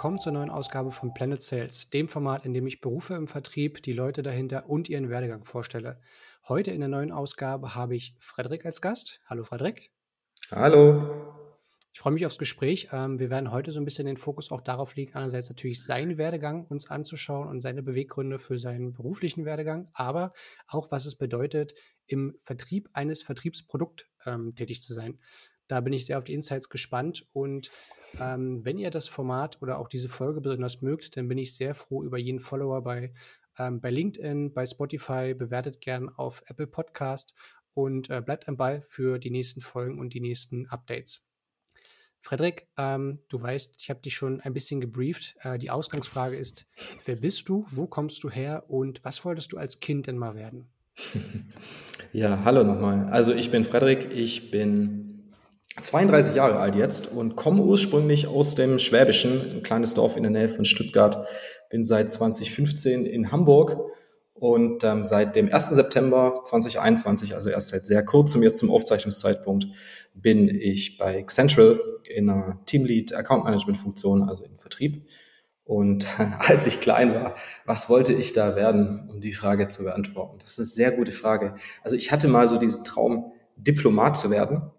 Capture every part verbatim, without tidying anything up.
willkommen zur neuen Ausgabe von Planet Sales, dem Format, in dem ich Berufe im Vertrieb, die Leute dahinter und ihren Werdegang vorstelle. Heute in der neuen Ausgabe habe ich Frederik als Gast. Hallo Frederik. Hallo. Ich freue mich aufs Gespräch. Ähm, wir werden heute so ein bisschen den Fokus auch darauf legen, einerseits natürlich seinen Werdegang uns anzuschauen und seine Beweggründe für seinen beruflichen Werdegang, aber auch, was es bedeutet, im Vertrieb eines Vertriebsprodukts ähm, tätig zu sein. Da bin ich sehr auf die Insights gespannt und ähm, wenn ihr das Format oder auch diese Folge besonders mögt, dann bin ich sehr froh über jeden Follower bei, ähm, bei LinkedIn, bei Spotify, bewertet gern auf Apple Podcast und äh, bleibt am Ball für die nächsten Folgen und die nächsten Updates. Frederik, ähm, du weißt, ich habe dich schon ein bisschen gebrieft. Äh, die Ausgangsfrage ist, wer bist du, wo kommst du her und was wolltest du als Kind denn mal werden? Ja, hallo nochmal. Also ich bin Frederik, ich bin zweiunddreißig Jahre alt jetzt und komme ursprünglich aus dem Schwäbischen, ein kleines Dorf in der Nähe von Stuttgart. Bin seit zwanzig fünfzehn in Hamburg und ähm, seit dem ersten September zwanzig einundzwanzig, also erst seit sehr kurzem jetzt zum Aufzeichnungszeitpunkt, bin ich bei Xentral in einer Teamlead Account Management Funktion, also im Vertrieb. Und als ich klein war, was wollte ich da werden, um die Frage zu beantworten? Das ist eine sehr gute Frage. Also ich hatte mal so diesen Traum, Diplomat zu werden.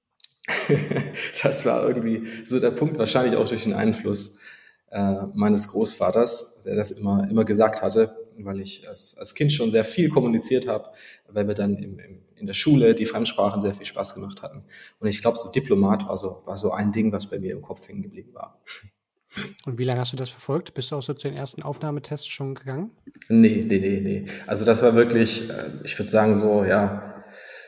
Das war irgendwie so der Punkt, wahrscheinlich auch durch den Einfluss äh, meines Großvaters, der das immer, immer gesagt hatte, weil ich als, als Kind schon sehr viel kommuniziert habe, weil wir dann im, im, in der Schule die Fremdsprachen sehr viel Spaß gemacht hatten. Und ich glaube, so Diplomat war so, war so ein Ding, was bei mir im Kopf hängen geblieben war. Und wie lange hast du das verfolgt? Bist du auch so zu den ersten Aufnahmetests schon gegangen? Nee, nee, nee, nee. Also das war wirklich, äh, ich würde sagen so, ja,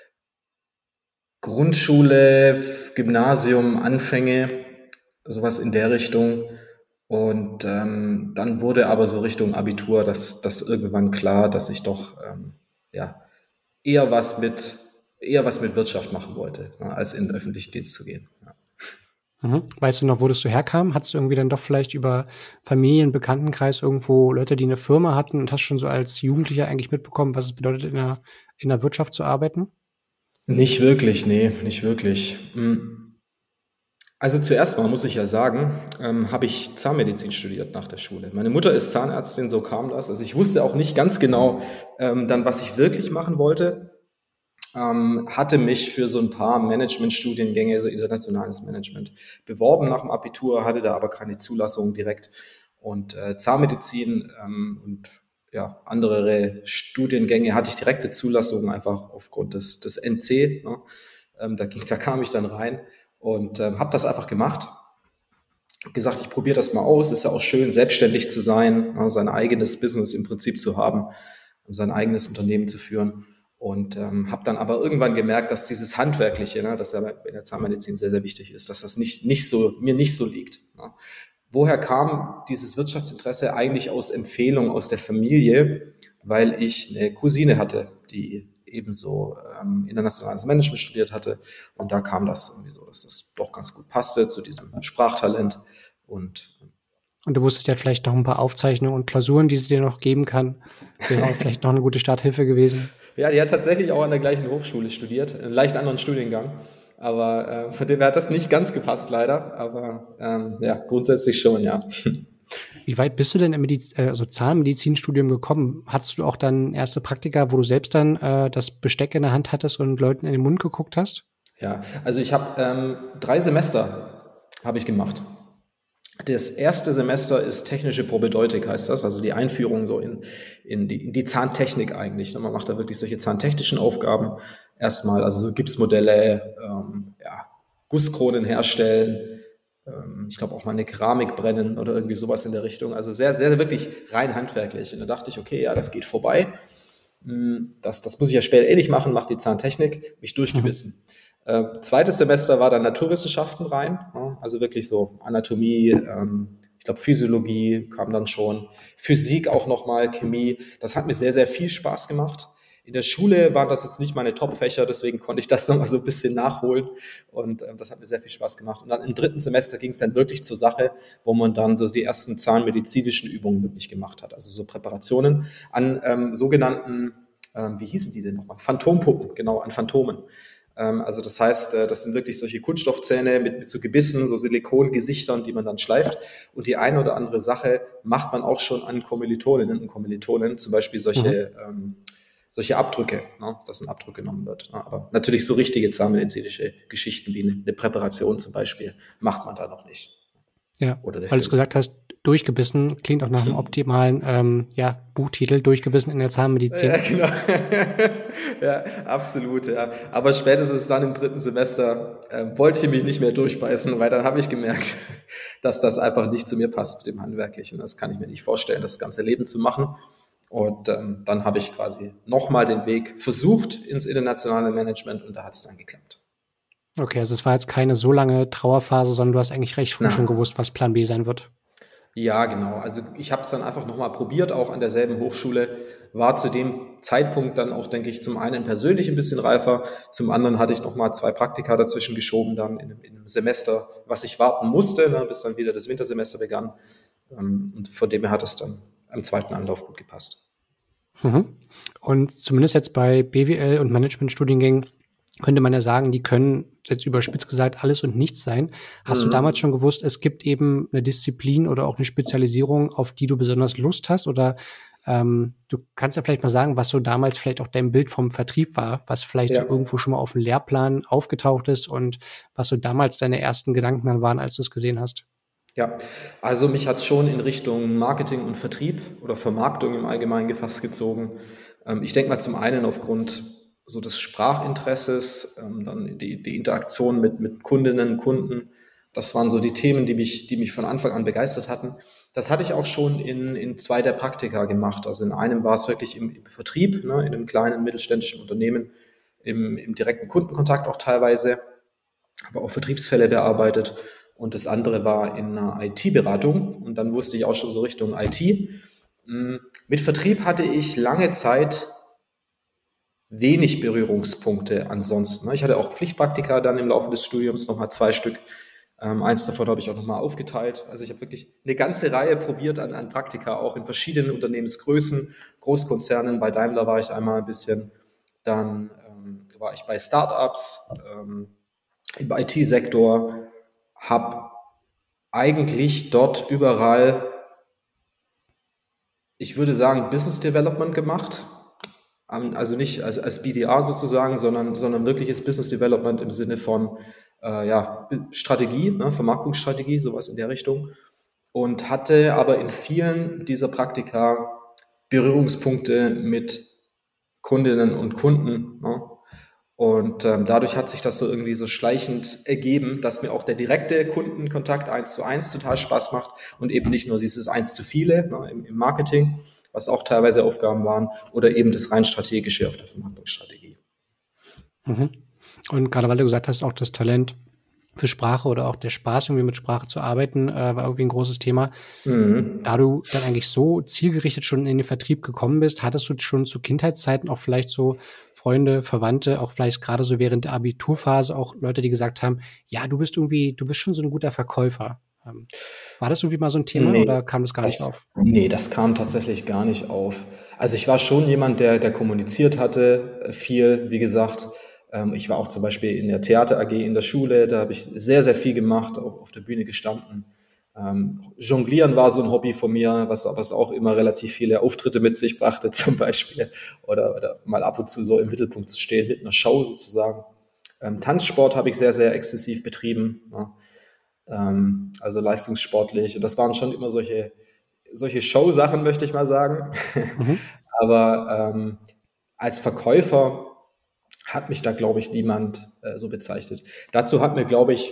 Grundschule, Gymnasium, Anfänge, sowas in der Richtung. Und ähm, dann wurde aber so Richtung Abitur das, das irgendwann klar, dass ich doch ähm, ja, eher was mit eher was mit Wirtschaft machen wollte, ne, als in den öffentlichen Dienst zu gehen. Ja. Mhm. Weißt du noch, wo das so herkam? Hattest du irgendwie dann doch vielleicht über Familien, Bekanntenkreis irgendwo Leute, die eine Firma hatten und hast schon so als Jugendlicher eigentlich mitbekommen, was es bedeutet, in der, in der Wirtschaft zu arbeiten? Nicht wirklich, nee, nicht wirklich. Hm. Also zuerst mal muss ich ja sagen, ähm, habe ich Zahnmedizin studiert nach der Schule. Meine Mutter ist Zahnärztin, so kam das. Also ich wusste auch nicht ganz genau ähm, dann, was ich wirklich machen wollte. Ähm, hatte mich für so ein paar Managementstudiengänge, so internationales Management, beworben nach dem Abitur, hatte da aber keine Zulassung direkt. Und äh, Zahnmedizin ähm, und ja, andere Studiengänge hatte ich direkte Zulassung, einfach aufgrund des, des N C. Ne? Ähm, da, ging, da kam ich dann rein und ähm, habe das einfach gemacht. Gesagt, ich probiere das mal aus. Ist ja auch schön, selbstständig zu sein, ne? Sein eigenes Business im Prinzip zu haben, sein eigenes Unternehmen zu führen. Und ähm, habe dann aber irgendwann gemerkt, dass dieses Handwerkliche, ne, das ja in der Zahnmedizin sehr, sehr wichtig ist, dass das nicht, nicht so, mir nicht so liegt. Ne. Woher kam dieses Wirtschaftsinteresse? Eigentlich aus Empfehlung aus der Familie, weil ich eine Cousine hatte, die ebenso ähm, internationales Management studiert hatte. Und da kam das irgendwie so, dass das doch ganz gut passte zu diesem Sprachtalent. Und Und du wusstest ja vielleicht noch ein paar Aufzeichnungen und Klausuren, die sie dir noch geben kann. Wäre auch vielleicht noch eine gute Starthilfe gewesen. ja, die hat tatsächlich auch an der gleichen Hochschule studiert, einen leicht anderen Studiengang. Aber äh, von dem her hat das nicht ganz gepasst, leider. Aber ähm, ja, grundsätzlich schon, ja. Wie weit bist du denn im Mediz äh, also Zahnmedizinstudium gekommen? Hattest du auch dann erste Praktika, wo du selbst dann äh, das Besteck in der Hand hattest und Leuten in den Mund geguckt hast? Ja, also ich habe ähm, drei Semester habe ich gemacht. Das erste Semester ist technische Probedeutik, heißt das, also die Einführung so in, in, die, in die Zahntechnik eigentlich. Man macht da wirklich solche zahntechnischen Aufgaben erstmal, also so Gipsmodelle, ähm, ja, Gusskronen herstellen, ähm, ich glaube auch mal eine Keramik brennen oder irgendwie sowas in der Richtung. Also sehr, sehr wirklich rein handwerklich. Und da dachte ich, okay, ja, das geht vorbei. Das, das muss ich ja später eh nicht machen, mache die Zahntechnik, mich durchgebissen. Mhm. Äh, zweites Semester war dann Naturwissenschaften rein, ja, also wirklich so Anatomie, ähm, ich glaube Physiologie kam dann schon, Physik auch nochmal, Chemie. Das hat mir sehr, sehr viel Spaß gemacht. In der Schule waren das jetzt nicht meine Top-Fächer, deswegen konnte ich das nochmal so ein bisschen nachholen und äh, das hat mir sehr viel Spaß gemacht. Und dann im dritten Semester ging es dann wirklich zur Sache, wo man dann so die ersten zahnmedizinischen Übungen wirklich gemacht hat, also so Präparationen an ähm, sogenannten, ähm, wie hießen die denn nochmal? Phantompuppen, genau, an Phantomen. Ähm, also das heißt, äh, das sind wirklich solche Kunststoffzähne mit, mit so Gebissen, so Silikongesichtern, die man dann schleift. Und die eine oder andere Sache macht man auch schon an Kommilitoninnen und Kommilitonen, zum Beispiel solche, mhm. ähm, solche Abdrücke, ne, dass ein Abdruck genommen wird. Ne. Aber natürlich so richtige zahnmedizinische Geschichten wie eine, eine Präparation zum Beispiel macht man da noch nicht. Ja, oder weil du es gesagt hast, durchgebissen klingt auch nach einem optimalen ähm, ja, Buchtitel, durchgebissen in der Zahnmedizin. Ja, genau. Ja, absolut, ja. Aber spätestens dann im dritten Semester äh, wollte ich mich nicht mehr durchbeißen, weil dann habe ich gemerkt, dass das einfach nicht zu mir passt mit dem Handwerklichen. Das kann ich mir nicht vorstellen, das ganze Leben zu machen. Und ähm, dann habe ich quasi nochmal den Weg versucht ins internationale Management und da hat es dann geklappt. Okay, also es war jetzt keine so lange Trauerphase, sondern du hast eigentlich recht früh Na. schon gewusst, was Plan B sein wird. Ja, genau. Also ich habe es dann einfach nochmal probiert, auch an derselben Hochschule, war zu dem Zeitpunkt dann auch, denke ich, zum einen persönlich ein bisschen reifer, zum anderen hatte ich nochmal zwei Praktika dazwischen geschoben, dann in, in einem Semester, was ich warten musste, ne, bis dann wieder das Wintersemester begann. Und von dem her hat es dann im zweiten Anlauf gut gepasst. Mhm. Und zumindest jetzt bei B W L und Managementstudiengängen könnte man ja sagen, die können jetzt überspitzt gesagt alles und nichts sein. Hast mhm. du damals schon gewusst, es gibt eben eine Disziplin oder auch eine Spezialisierung, auf die du besonders Lust hast? Oder ähm, du kannst ja vielleicht mal sagen, was so damals vielleicht auch dein Bild vom Vertrieb war, was vielleicht ja. so irgendwo schon mal auf dem Lehrplan aufgetaucht ist und was so damals deine ersten Gedanken dann waren, als du es gesehen hast? Ja, also mich hat es schon in Richtung Marketing und Vertrieb oder Vermarktung im Allgemeinen gefasst gezogen. Ähm, ich denke mal zum einen aufgrund so des Sprachinteresses, ähm, dann die, die Interaktion mit, mit Kundinnen, Kunden. Das waren so die Themen, die mich, die mich von Anfang an begeistert hatten. Das hatte ich auch schon in, in zwei der Praktika gemacht. Also in einem war es wirklich im, im Vertrieb, ne, in einem kleinen mittelständischen Unternehmen, im, im direkten Kundenkontakt auch teilweise, aber auch Vertriebsfälle bearbeitet. Und das andere war in einer I T-Beratung. Und dann wusste ich auch schon so Richtung I T. Mit Vertrieb hatte ich lange Zeit wenig Berührungspunkte ansonsten. Ich hatte auch Pflichtpraktika dann im Laufe des Studiums, nochmal zwei Stück. Ähm, eins davon habe ich auch nochmal aufgeteilt. Also ich habe wirklich eine ganze Reihe probiert an, an Praktika, auch in verschiedenen Unternehmensgrößen, Großkonzernen. Bei Daimler war ich einmal ein bisschen. Dann ähm, war ich bei Startups, ähm, im I T-Sektor, habe eigentlich dort überall, ich würde sagen, Business Development gemacht. Also nicht als, als B D A sozusagen, sondern, sondern wirkliches Business Development im Sinne von äh, ja, Strategie, ne, Vermarktungsstrategie, sowas in der Richtung. Und hatte aber in vielen dieser Praktika Berührungspunkte mit Kundinnen und Kunden. Ne? Und ähm, dadurch hat sich das so irgendwie so schleichend ergeben, dass mir auch der direkte Kundenkontakt eins zu eins total Spaß macht und eben nicht nur dieses eins zu viele, ne, im, im Marketing, was auch teilweise Aufgaben waren, oder eben das rein strategische auf der Vermarktungsstrategie. Mhm. Und gerade weil du gesagt hast, auch das Talent für Sprache oder auch der Spaß, irgendwie mit Sprache zu arbeiten, äh, war irgendwie ein großes Thema. Mhm. Da du dann eigentlich so zielgerichtet schon in den Vertrieb gekommen bist, hattest du schon zu Kindheitszeiten auch vielleicht so Freunde, Verwandte, auch vielleicht gerade so während der Abiturphase auch Leute, die gesagt haben, ja, du bist irgendwie, du bist schon so ein guter Verkäufer. Ähm, war das irgendwie mal so ein Thema nee, oder kam das gar das, nicht auf? Nee, das kam tatsächlich gar nicht auf. Also ich war schon jemand, der, der kommuniziert hatte, viel, wie gesagt. Ähm, ich war auch zum Beispiel in der Theater A G in der Schule, da habe ich sehr, sehr viel gemacht, auch auf der Bühne gestanden. Ähm, Jonglieren war so ein Hobby von mir, was, was auch immer relativ viele Auftritte mit sich brachte zum Beispiel. Oder, oder mal ab und zu so im Mittelpunkt zu stehen, mit einer Show sozusagen. Ähm, Tanzsport habe ich sehr, sehr exzessiv betrieben. Ja. Ähm, also leistungssportlich. Und das waren schon immer solche, solche Show-Sachen, möchte ich mal sagen. Mhm. Aber ähm, als Verkäufer hat mich da, glaube ich, niemand äh, so bezeichnet. Dazu hat mir, glaube ich,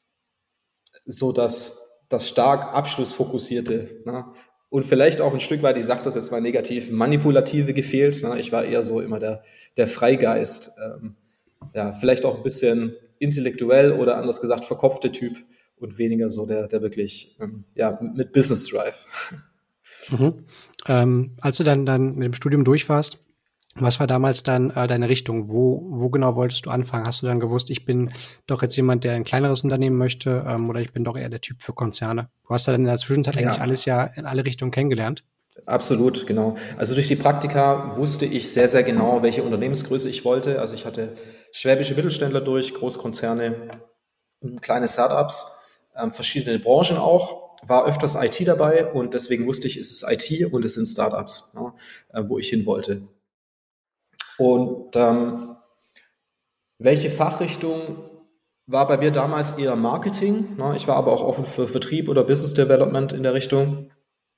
so das das stark abschlussfokussierte, ne? Und vielleicht auch ein Stück weit, ich sage das jetzt mal negativ, manipulative gefehlt. Ne? Ich war eher so immer der, der Freigeist, ähm, ja, vielleicht auch ein bisschen intellektuell oder anders gesagt verkopfte Typ und weniger so der, der wirklich, ähm, ja, mit Business Drive. Mhm. Ähm, als du dann, dann mit dem Studium durch warst, was war damals dann äh, deine Richtung? Wo, wo genau wolltest du anfangen? Hast du dann gewusst, ich bin doch jetzt jemand, der ein kleineres Unternehmen möchte, ähm, oder ich bin doch eher der Typ für Konzerne? Du hast ja dann in der Zwischenzeit ja. eigentlich alles ja in alle Richtungen kennengelernt. Absolut, genau. Also durch die Praktika wusste ich sehr, sehr genau, welche Unternehmensgröße ich wollte. Also ich hatte schwäbische Mittelständler durch, Großkonzerne, kleine Startups, ähm, verschiedene Branchen auch, war öfters I T dabei und deswegen wusste ich, es ist I T und es sind Startups, ja, äh, wo ich hin wollte. Und ähm, welche Fachrichtung war bei mir damals eher Marketing? Ne? Ich war aber auch offen für Vertrieb oder Business Development in der Richtung.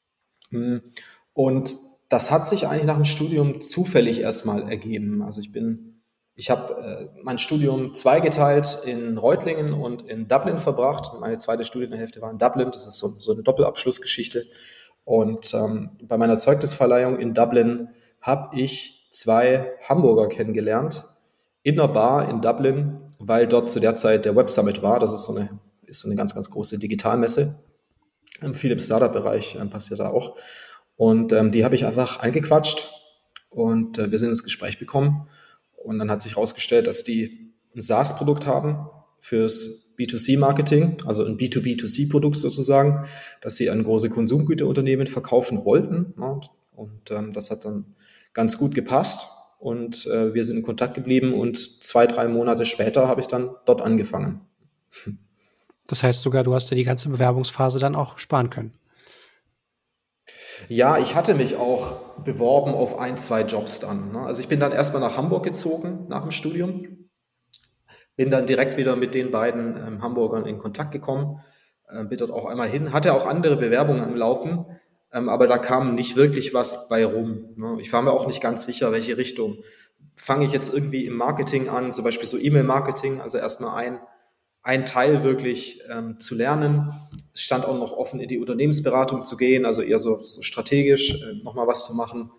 Und das hat sich eigentlich nach dem Studium zufällig erstmal ergeben. Also ich bin, ich habe äh, mein Studium zweigeteilt in Reutlingen und in Dublin verbracht. Meine zweite Studienhälfte war in Dublin. Das ist so, so eine Doppelabschlussgeschichte. Und ähm, bei meiner Zeugnisverleihung in Dublin habe ich zwei Hamburger kennengelernt in einer Bar in Dublin, weil dort zu der Zeit der Web Summit war. Das ist so eine, ist so eine ganz, ganz große Digitalmesse. Ähm, viel im Startup-Bereich ähm, passiert da auch. Und ähm, die habe ich einfach angequatscht und äh, wir sind ins Gespräch gekommen. Und dann hat sich herausgestellt, dass die ein SaaS-Produkt haben fürs B zwei C-Marketing, also ein B zwei B zwei C-Produkt sozusagen, dass sie an große Konsumgüterunternehmen verkaufen wollten. Ne? Und ähm, das hat dann ganz gut gepasst. Und äh, wir sind in Kontakt geblieben und zwei, drei Monate später habe ich dann dort angefangen. Das heißt sogar, du hast dir die ganze Bewerbungsphase dann auch sparen können. Ja, ich hatte mich auch beworben auf ein, zwei Jobs dann. Ne? Also ich bin dann erstmal nach Hamburg gezogen nach dem Studium, bin dann direkt wieder mit den beiden ähm, Hamburgern in Kontakt gekommen, äh, bin dort auch einmal hin, hatte auch andere Bewerbungen am Laufen, ähm, aber da kam nicht wirklich was bei rum. Ne? Ich war mir auch nicht ganz sicher, welche Richtung. Fange ich jetzt irgendwie im Marketing an, zum Beispiel so E-Mail-Marketing, also erstmal ein ein Teil wirklich ähm, zu lernen. Es stand auch noch offen, in die Unternehmensberatung zu gehen, also eher so, so strategisch äh, nochmal was zu machen.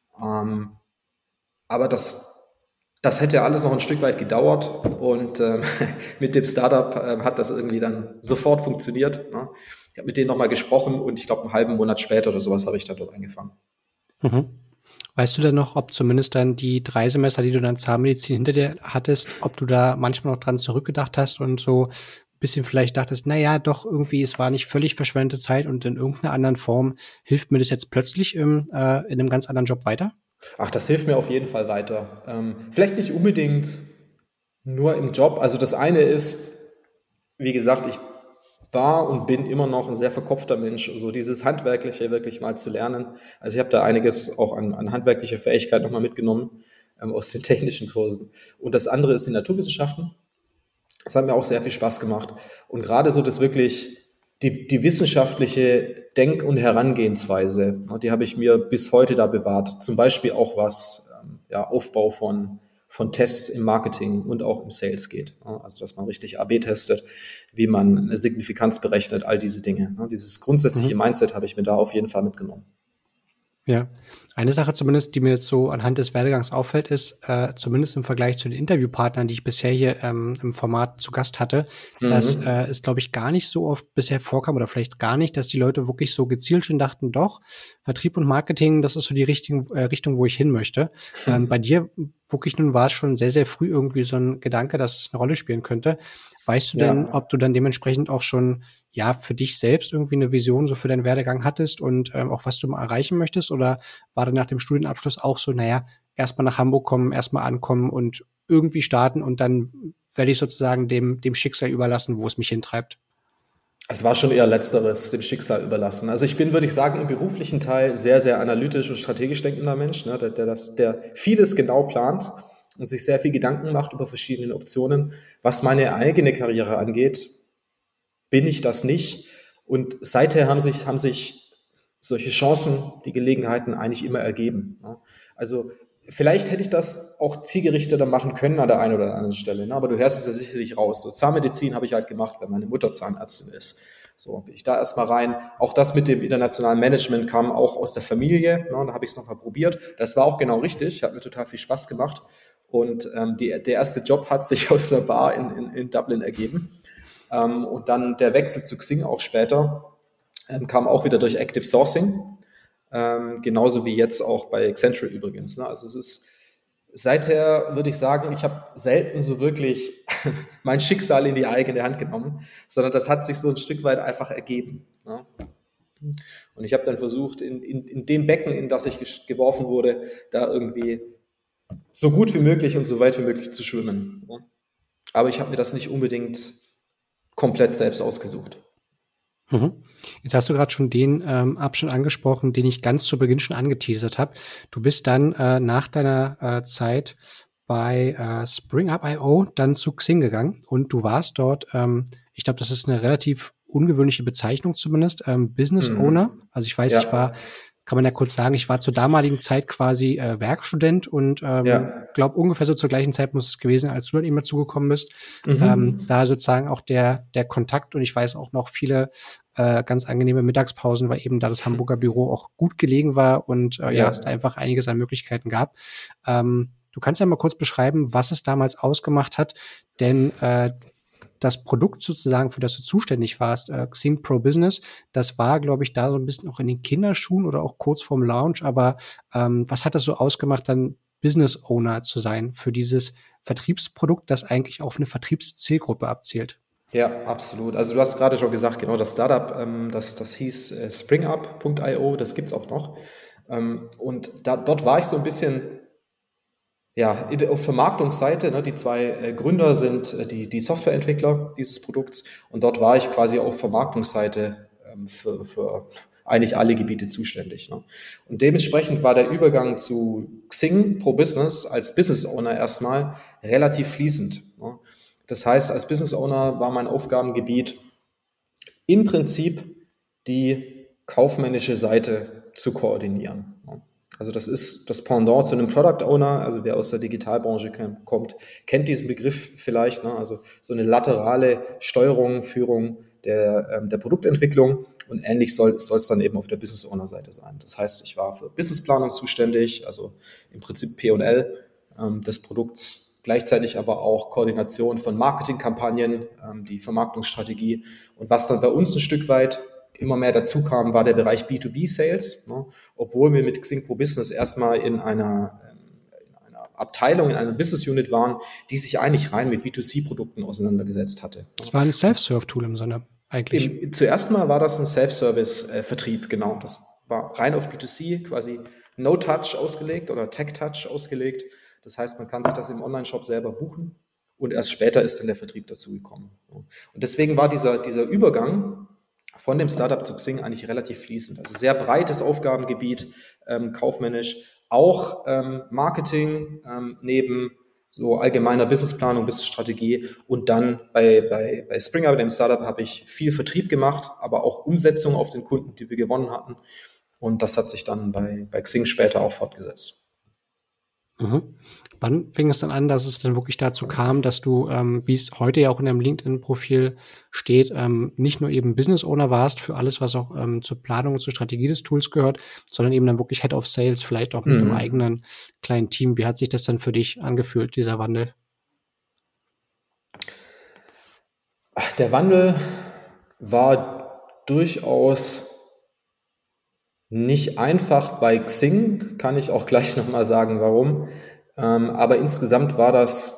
Ähm, aber das, das hätte alles noch ein Stück weit gedauert und ähm, mit dem Startup äh, hat das irgendwie dann sofort funktioniert. Ne? Ich habe mit denen nochmal gesprochen und ich glaube, einen halben Monat später oder sowas habe ich dann dort angefangen. Mhm. Weißt du denn noch, ob zumindest dann die drei Semester, die du dann Zahnmedizin hinter dir hattest, ob du da manchmal noch dran zurückgedacht hast und so ein bisschen vielleicht dachtest, na ja, doch irgendwie, es war nicht völlig verschwendete Zeit und in irgendeiner anderen Form hilft mir das jetzt plötzlich im, äh, in einem ganz anderen Job weiter? Ach, das hilft mir auf jeden Fall weiter. Ähm, vielleicht nicht unbedingt nur im Job. Also das eine ist, wie gesagt, ich war und bin immer noch ein sehr verkopfter Mensch, so dieses Handwerkliche wirklich mal zu lernen. Also ich habe da einiges auch an, an handwerklicher Fähigkeit nochmal mitgenommen ähm, aus den technischen Kursen. Und das andere ist die Naturwissenschaften. Das hat mir auch sehr viel Spaß gemacht. Und gerade so das wirklich, die, die wissenschaftliche Denk- und Herangehensweise, die habe ich mir bis heute da bewahrt. Zum Beispiel auch was ähm, ja, Aufbau von, von Tests im Marketing und auch im Sales geht. Also dass man richtig A B testet, wie man eine Signifikanz berechnet, all diese Dinge. Dieses grundsätzliche Mhm. Mindset habe ich mir da auf jeden Fall mitgenommen. Ja, eine Sache zumindest, die mir jetzt so anhand des Werdegangs auffällt, ist, äh, zumindest im Vergleich zu den Interviewpartnern, die ich bisher hier ähm, im Format zu Gast hatte, dass Mhm. äh, es, glaube ich, gar nicht so oft bisher vorkam oder vielleicht gar nicht, dass die Leute wirklich so gezielt schon dachten, doch, Vertrieb und Marketing, das ist so die richtige äh, Richtung, wo ich hin möchte. Ähm, bei dir wirklich nun war es schon sehr, sehr früh irgendwie so ein Gedanke, dass es eine Rolle spielen könnte. Weißt du denn, Ja. ob du dann dementsprechend auch schon ja für dich selbst irgendwie eine Vision so für deinen Werdegang hattest und ähm, auch was du mal erreichen möchtest? Oder war dann nach dem Studienabschluss auch so, naja, erstmal nach Hamburg kommen, erstmal ankommen und irgendwie starten und dann werde ich sozusagen dem, dem Schicksal überlassen, wo es mich hintreibt? Es war schon eher Letzteres, dem Schicksal überlassen. Also ich bin, würde ich sagen, im beruflichen Teil sehr, sehr analytisch und strategisch denkender Mensch, ne, der, der, das, der vieles genau plant und sich sehr viel Gedanken macht über verschiedene Optionen. Was meine eigene Karriere angeht, bin ich das nicht. Und seither haben sich, haben sich solche Chancen, die Gelegenheiten eigentlich immer ergeben. Ne? Also vielleicht hätte ich das auch zielgerichteter machen können an der einen oder anderen Stelle, ne? Aber du hörst es ja sicherlich raus. So Zahnmedizin habe ich halt gemacht, weil meine Mutter Zahnärztin ist. So bin ich da erstmal rein. Auch das mit dem internationalen Management kam auch aus der Familie. Ne? Da habe ich es nochmal probiert. Das war auch genau richtig. Hat mir total viel Spaß gemacht. Und ähm, die, der erste Job hat sich aus einer Bar in, in, in Dublin ergeben. Ähm, und dann der Wechsel zu Xing auch später ähm, kam auch wieder durch Active Sourcing. Ähm, genauso wie jetzt auch bei Accenture übrigens. Ne? Also es ist seither, würde ich sagen, ich habe selten so wirklich mein Schicksal in die eigene Hand genommen, sondern das hat sich so ein Stück weit einfach ergeben. Ne? Und ich habe dann versucht, in, in, in dem Becken, in das ich geworfen wurde, da irgendwie so gut wie möglich und so weit wie möglich zu schwimmen. Aber ich habe mir das nicht unbedingt komplett selbst ausgesucht. Mhm. Jetzt hast du gerade schon den ähm, Abschnitt angesprochen, den ich ganz zu Beginn schon angeteasert habe. Du bist dann äh, nach deiner äh, Zeit bei äh, SpringUp Punkt io dann zu Xing gegangen und du warst dort, ähm, ich glaube, das ist eine relativ ungewöhnliche Bezeichnung zumindest, ähm, Business Mhm. Owner. Also ich weiß, ich war, Ja, kann man ja kurz sagen, ich war zur damaligen Zeit quasi äh, Werkstudent und ähm, ja. glaube ungefähr so zur gleichen Zeit muss es gewesen, als du dann eben dazugekommen bist. Ähm, Mhm. da sozusagen auch der der Kontakt und ich weiß auch noch viele äh, ganz angenehme Mittagspausen, weil eben da das Hamburger Büro auch gut gelegen war und äh, ja, es da Ja. einfach einiges an Möglichkeiten gab. Ähm, du kannst ja mal kurz beschreiben, was es damals ausgemacht hat, denn äh, das Produkt sozusagen, für das du zuständig warst, äh, Xing Pro Business, das war, glaube ich, da so ein bisschen auch in den Kinderschuhen oder auch kurz vorm Launch. Aber ähm, was hat das so ausgemacht, dann Business Owner zu sein für dieses Vertriebsprodukt, das eigentlich auf eine Vertriebszielgruppe abzielt? Ja, absolut. Also du hast gerade schon gesagt, genau, das Startup, ähm, das, das hieß äh, SpringUp Punkt io, das gibt's auch noch. Ähm, und da, dort war ich so ein bisschen, ja, in, auf Vermarktungsseite, ne, die zwei äh, Gründer sind äh, die, die Softwareentwickler dieses Produkts und dort war ich quasi auf Vermarktungsseite ähm, für, für eigentlich alle Gebiete zuständig. Ne. Und dementsprechend war der Übergang zu Xing Pro Business als Business Owner erstmal relativ fließend. Ne. Das heißt, als Business Owner war mein Aufgabengebiet im Prinzip die kaufmännische Seite zu koordinieren. Also das ist das Pendant zu einem Product Owner, also wer aus der Digitalbranche kommt, kennt diesen Begriff vielleicht, ne? Also so eine laterale Steuerung, Führung der, ähm, der Produktentwicklung und ähnlich soll, soll es dann eben auf der Business Owner Seite sein. Das heißt, ich war für Businessplanung zuständig, also im Prinzip P und L ähm, des Produkts, gleichzeitig aber auch Koordination von Marketingkampagnen, ähm, die Vermarktungsstrategie und was dann bei uns ein Stück weit immer mehr dazu kam, war der Bereich B zwei B Sales, ne? Obwohl wir mit Xing Pro Business erstmal in einer, in einer Abteilung, in einer Business Unit waren, die sich eigentlich rein mit B zwei C Produkten auseinandergesetzt hatte. Das war ein Self-Serve-Tool im Sinne, eigentlich. Im, zuerst mal war das ein Self-Service-Vertrieb, genau. Das war rein auf B zwei C, quasi No-Touch ausgelegt oder Tech-Touch ausgelegt. Das heißt, man kann sich das im Online-Shop selber buchen und erst später ist dann der Vertrieb dazugekommen. Und deswegen war dieser, dieser Übergang von dem Startup zu Xing eigentlich relativ fließend. Also sehr breites Aufgabengebiet, ähm, kaufmännisch, auch ähm, Marketing ähm, neben so allgemeiner Businessplanung, Businessstrategie und dann bei, bei, bei Springer, bei dem Startup, habe ich viel Vertrieb gemacht, aber auch Umsetzung auf den Kunden, die wir gewonnen hatten und das hat sich dann bei, bei Xing später auch fortgesetzt. Mhm. Wann fing es dann an, dass es dann wirklich dazu kam, dass du, ähm, wie es heute ja auch in deinem LinkedIn-Profil steht, ähm, nicht nur eben Business Owner warst für alles, was auch ähm, zur Planung und zur Strategie des Tools gehört, sondern eben dann wirklich Head of Sales, vielleicht auch mit einem Mhm. eigenen kleinen Team. Wie hat sich das dann für dich angefühlt, dieser Wandel? Der Wandel war durchaus nicht einfach bei Xing, kann ich auch gleich nochmal sagen, warum. Ähm, aber insgesamt war das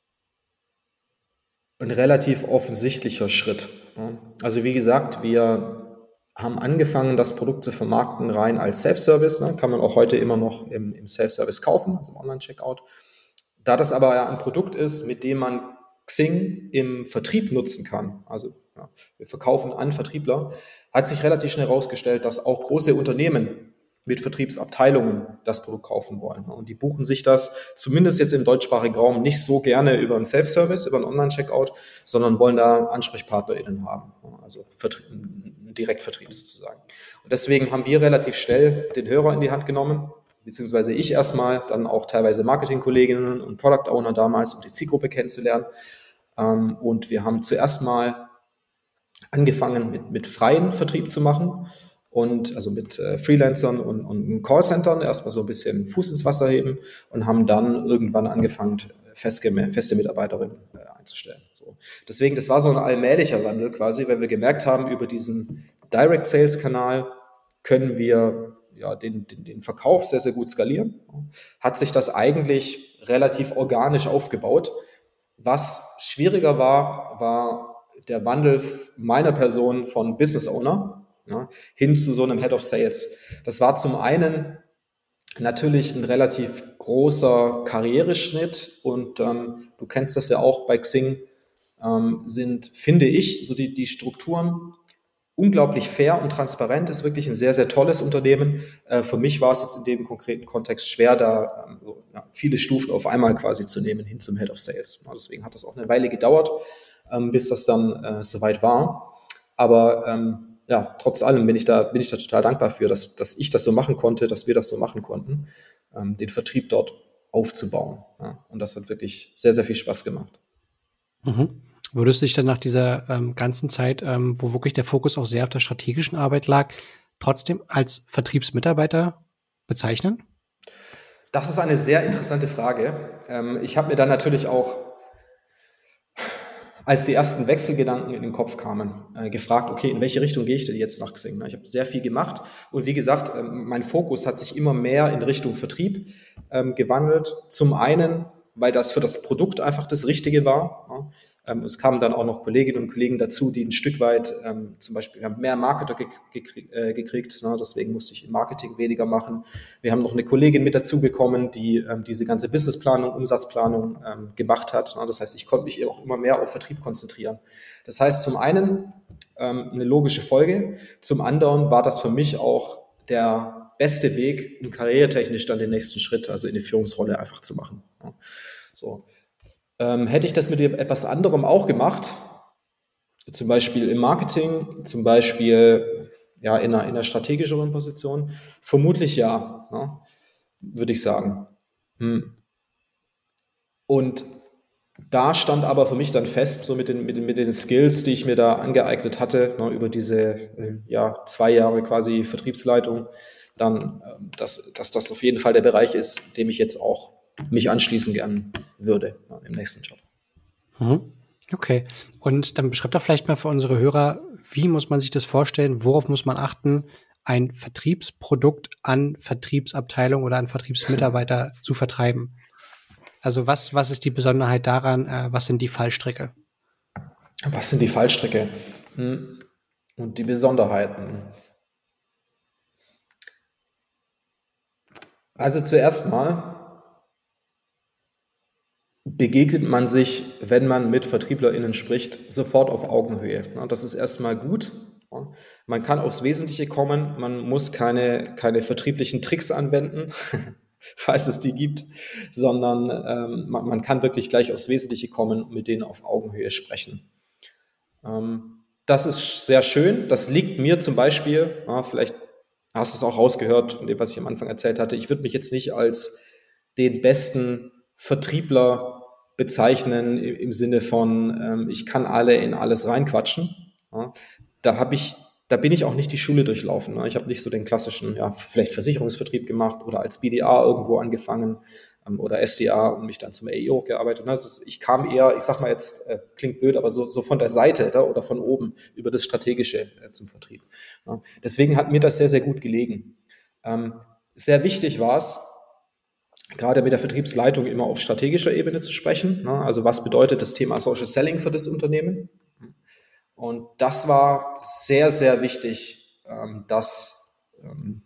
ein relativ offensichtlicher Schritt. Also wie gesagt, wir haben angefangen, das Produkt zu vermarkten rein als Self-Service. Ne? Kann man auch heute immer noch im, im Self-Service kaufen, also im Online-Checkout. Da das aber ja ein Produkt ist, mit dem man Xing im Vertrieb nutzen kann, also ja, wir verkaufen an Vertriebler, hat sich relativ schnell herausgestellt, dass auch große Unternehmen mit Vertriebsabteilungen das Produkt kaufen wollen. Und die buchen sich das zumindest jetzt im deutschsprachigen Raum nicht so gerne über einen Self-Service, über einen Online-Checkout, sondern wollen da AnsprechpartnerInnen haben, also einen Direktvertrieb sozusagen. Und deswegen haben wir relativ schnell den Hörer in die Hand genommen, beziehungsweise ich erstmal, dann auch teilweise Marketingkolleginnen und Product Owner damals, um die Zielgruppe kennenzulernen. Und wir haben zuerst mal angefangen mit, mit freien Vertrieb zu machen und also mit äh, Freelancern und, und Callcentern erstmal so ein bisschen Fuß ins Wasser heben und haben dann irgendwann angefangen, feste, feste Mitarbeiterinnen äh, einzustellen. So. Deswegen, das war so ein allmählicher Wandel quasi, weil wir gemerkt haben, über diesen Direct Sales Kanal können wir ja, den, den, den Verkauf sehr, sehr gut skalieren. Hat sich das eigentlich relativ organisch aufgebaut. Was schwieriger war, war der Wandel meiner Person von Business Owner, ja, hin zu so einem Head of Sales. Das war zum einen natürlich ein relativ großer Karriereschnitt und ähm, du kennst das ja auch bei Xing, ähm, sind, finde ich, so die, die Strukturen unglaublich fair und transparent, ist wirklich ein sehr, sehr tolles Unternehmen. Äh, für mich war es jetzt in dem konkreten Kontext schwer, da ähm, so, ja, viele Stufen auf einmal quasi zu nehmen hin zum Head of Sales. Ja, deswegen hat das auch eine Weile gedauert, ähm, bis das dann äh, soweit war. Aber ähm, ja, trotz allem bin ich da, bin ich da total dankbar für, dass, dass ich das so machen konnte, dass wir das so machen konnten, ähm, den Vertrieb dort aufzubauen. Ja. Und das hat wirklich sehr, sehr viel Spaß gemacht. Mhm. Würdest du dich dann nach dieser ähm, ganzen Zeit, ähm, wo wirklich der Fokus auch sehr auf der strategischen Arbeit lag, trotzdem als Vertriebsmitarbeiter bezeichnen? Das ist eine sehr interessante Frage. Ähm, ich habe mir dann natürlich auch, als die ersten Wechselgedanken in den Kopf kamen, äh, gefragt, okay, in welche Richtung gehe ich denn jetzt nach Xing? Ich habe sehr viel gemacht und wie gesagt, ähm, mein Fokus hat sich immer mehr in Richtung Vertrieb ähm, gewandelt. Zum einen, weil das für das Produkt einfach das Richtige war. Ja. Ähm, es kamen dann auch noch Kolleginnen und Kollegen dazu, die ein Stück weit, ähm, zum Beispiel, wir haben mehr Marketer gek gekrieg, äh, gekriegt, ne? Deswegen musste ich im Marketing weniger machen. Wir haben noch eine Kollegin mit dazu bekommen, die ähm, diese ganze Businessplanung, Umsatzplanung ähm, gemacht hat. Ne? Das heißt, ich konnte mich auch immer mehr auf Vertrieb konzentrieren. Das heißt, zum einen ähm, eine logische Folge, zum anderen war das für mich auch der beste Weg, um karrieretechnisch dann den nächsten Schritt, also in die Führungsrolle einfach zu machen. Ja. So. Ähm, hätte ich das mit etwas anderem auch gemacht, zum Beispiel im Marketing, zum Beispiel ja, in, einer, in einer strategischeren Position, vermutlich ja, ne, würde ich sagen. Hm. Und da stand aber für mich dann fest, so mit den, mit den, mit den Skills, die ich mir da angeeignet hatte, ne, über diese äh, ja, zwei Jahre quasi Vertriebsleitung, dann, äh, dass, dass das auf jeden Fall der Bereich ist, dem ich jetzt auch mich anschließen gern würde, ja, im nächsten Job. Mhm. Okay. Und dann beschreibt doch vielleicht mal für unsere Hörer, wie muss man sich das vorstellen? Worauf muss man achten, ein Vertriebsprodukt an Vertriebsabteilung oder an Vertriebsmitarbeiter zu vertreiben? Also was, was ist die Besonderheit daran? Äh, was sind die Fallstricke? Was sind die Fallstricke? Und die Besonderheiten? Also zuerst mal begegnet man sich, wenn man mit VertrieblerInnen spricht, sofort auf Augenhöhe. Das ist erstmal gut. Man kann aufs Wesentliche kommen, man muss keine, keine vertrieblichen Tricks anwenden, falls es die gibt, sondern ähm, man, man kann wirklich gleich aufs Wesentliche kommen und mit denen auf Augenhöhe sprechen. Ähm, das ist sehr schön. Das liegt mir zum Beispiel, ja, vielleicht hast du es auch rausgehört von dem, was ich am Anfang erzählt hatte, ich würde mich jetzt nicht als den besten Vertriebler bezeichnen im, im Sinne von, ähm, ich kann alle in alles reinquatschen. Ja. Da habe ich, da bin ich auch nicht die Schule durchlaufen. Ne? Ich habe nicht so den klassischen, ja, vielleicht Versicherungsvertrieb gemacht oder als B D A irgendwo angefangen ähm, oder S D A und mich dann zum A E hochgearbeitet. Ne? Ist, ich kam eher, ich sag mal jetzt, äh, klingt blöd, aber so, so von der Seite da, oder von oben über das Strategische äh, zum Vertrieb. Ja? Deswegen hat mir das sehr, sehr gut gelegen. Ähm, sehr wichtig war es, gerade mit der Vertriebsleitung immer auf strategischer Ebene zu sprechen. Ne? Also was bedeutet das Thema Social Selling für das Unternehmen? Und das war sehr, sehr wichtig, ähm, das, ähm,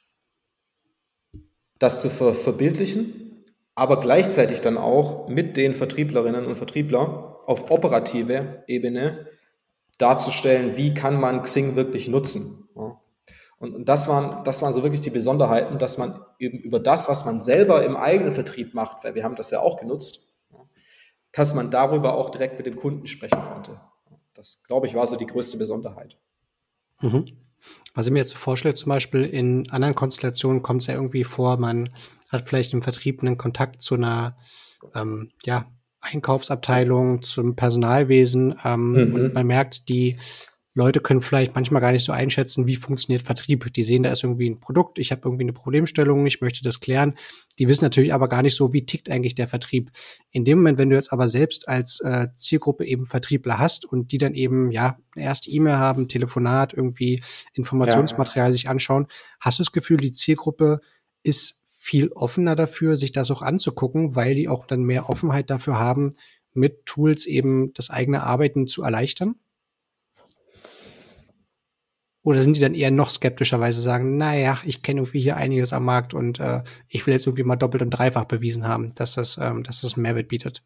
das zu ver verbildlichen, aber gleichzeitig dann auch mit den Vertrieblerinnen und Vertrieblern auf operative Ebene darzustellen, wie kann man Xing wirklich nutzen. Ja? Und, und das waren, das waren so wirklich die Besonderheiten, dass man eben über das, was man selber im eigenen Vertrieb macht, weil wir haben das ja auch genutzt, dass man darüber auch direkt mit dem Kunden sprechen konnte. Das, glaube ich, war so die größte Besonderheit. Mhm. Was ich mir jetzt so vorstelle, zum Beispiel in anderen Konstellationen kommt es ja irgendwie vor, man hat vielleicht im Vertrieb einen Kontakt zu einer ähm, ja, Einkaufsabteilung, zum Personalwesen ähm, Mhm. und man merkt, die Leute können vielleicht manchmal gar nicht so einschätzen, wie funktioniert Vertrieb. Die sehen, da ist irgendwie ein Produkt, ich habe irgendwie eine Problemstellung, ich möchte das klären. Die wissen natürlich aber gar nicht so, wie tickt eigentlich der Vertrieb. In dem Moment, wenn du jetzt aber selbst als äh, Zielgruppe eben Vertriebler hast und die dann eben ja eine erste E-Mail haben, Telefonat, irgendwie Informationsmaterial sich anschauen, hast du das Gefühl, die Zielgruppe ist viel offener dafür, sich das auch anzugucken, weil die auch dann mehr Offenheit dafür haben, mit Tools eben das eigene Arbeiten zu erleichtern? Oder sind die dann eher noch skeptischerweise sagen, naja, ich kenne irgendwie hier einiges am Markt und äh, ich will jetzt irgendwie mal doppelt und dreifach bewiesen haben, dass das, ähm, dass das einen Mehrwert bietet?